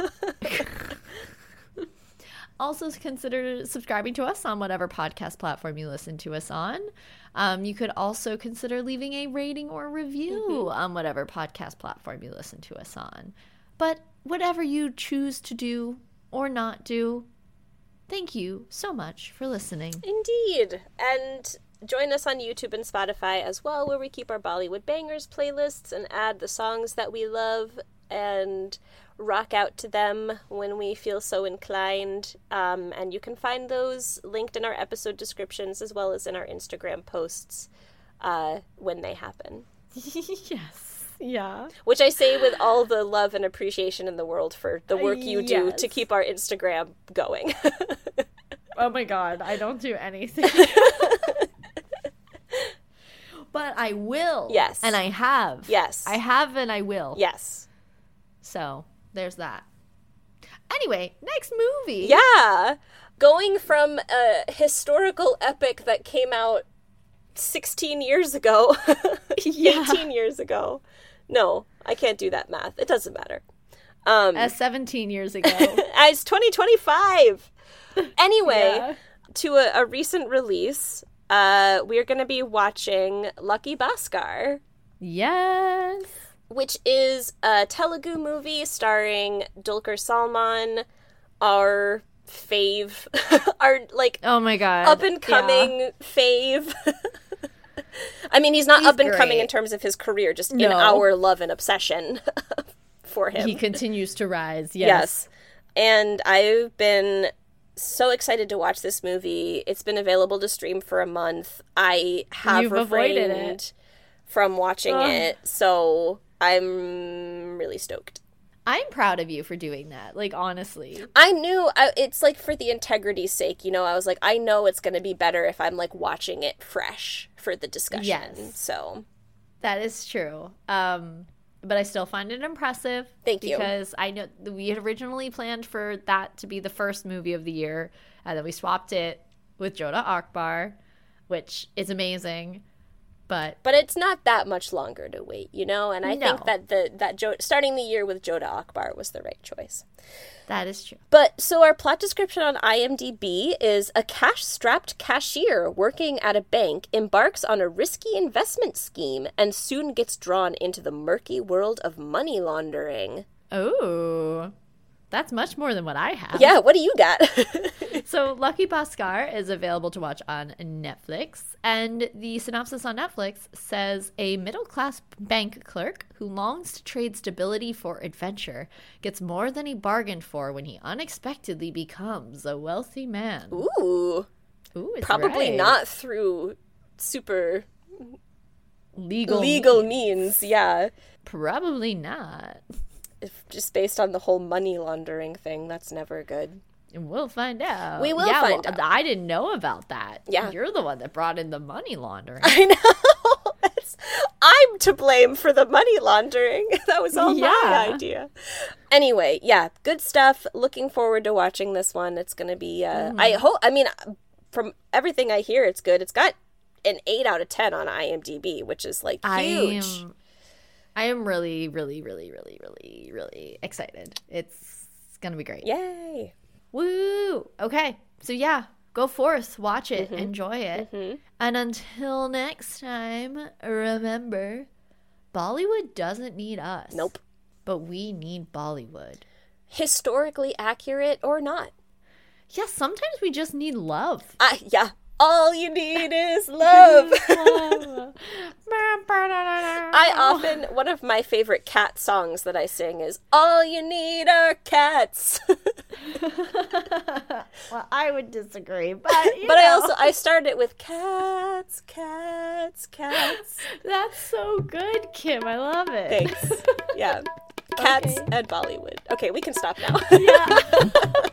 Also, consider subscribing to us on whatever podcast platform you listen to us on. Um, you could also consider leaving a rating or review mm-hmm. on whatever podcast platform you listen to us on. But whatever you choose to do or not do, thank you so much for listening. Indeed. And join us on YouTube and Spotify as well, where we keep our Bollywood Bangers playlists and add the songs that we love and rock out to them when we feel so inclined. Um, and you can find those linked in our episode descriptions as well as in our Instagram posts uh, when they happen. Yes. Yeah. Which I say with all the love and appreciation in the world for the work you do yes. to keep our Instagram going. Oh my God, I don't do anything. But I will. Yes. And I have. Yes. I have and I will. Yes. So, there's that. Anyway, next movie. Yeah. Going from a historical epic that came out sixteen years ago. Yeah. eighteen years ago. No, I can't do that math. It doesn't matter. Um, uh, seventeen years ago. It's twenty twenty-five. Anyway, yeah. to a, a recent release, uh, we're going to be watching Lucky Bhaskar. Yes. Which is a Telugu movie starring Dulquer Salmaan, our fave, our, like, oh my God, up-and-coming yeah. fave. I mean, he's not he's up-and-coming great. in terms of his career, just no. in our love and obsession for him. He continues to rise, yes. Yes. And I've been so excited to watch this movie. It's been available to stream for a month. I have You've refrained from watching Ugh. it, so I'm really stoked. I'm proud of you for doing that. Like, honestly. I knew, I, it's like for the integrity's sake, you know, I was like, I know it's going to be better if I'm like watching it fresh for the discussion. Yes. So. That is true. Um, but I still find it impressive. Thank you. Because I know we had originally planned for that to be the first movie of the year. And then we swapped it with Jodah Akbar, which is amazing. But but it's not that much longer to wait, you know? And I no. think that the that jo- starting the year with Jodah Akbar was the right choice. That is true. But so our plot description on IMDb is a cash-strapped cashier working at a bank embarks on a risky investment scheme and soon gets drawn into the murky world of money laundering. Oh, that's much more than what I have. Yeah, what do you got? So Lucky Bhaskar is available to watch on Netflix, and the synopsis on Netflix says a middle-class bank clerk who longs to trade stability for adventure gets more than he bargained for when he unexpectedly becomes a wealthy man. Ooh. Ooh, it's Probably right. not through super legal legal means. means, yeah. Probably not. If just based on the whole money laundering thing, that's never good. We'll find out. We will yeah, find well, out. I didn't know about that. Yeah. You're the one that brought in the money laundering. I know. It's, I'm to blame for the money laundering. That was all Yeah. my idea. Anyway, yeah, good stuff. Looking forward to watching this one. It's going to be, uh, mm. I hope, I mean, from everything I hear, it's good. It's got an eight out of ten on IMDb, which is like huge. I am, I am really, really, really, really, really, really excited. It's going to be great. Yay. Woo! Okay, so yeah, go forth, watch it, Mm-hmm. enjoy it. Mm-hmm. And until next time, remember, Bollywood doesn't need us. Nope. But we need Bollywood. Historically accurate or not. Yeah, sometimes we just need love. Uh, yeah. All you need is love. I often, one of my favorite cat songs that I sing is, all you need are cats. Well, I would disagree, but you But know. I also, I started with cats, cats, cats. That's so good, Kim. I love it. Thanks. Yeah. Cats Okay. and Bollywood. Okay, we can stop now. Yeah.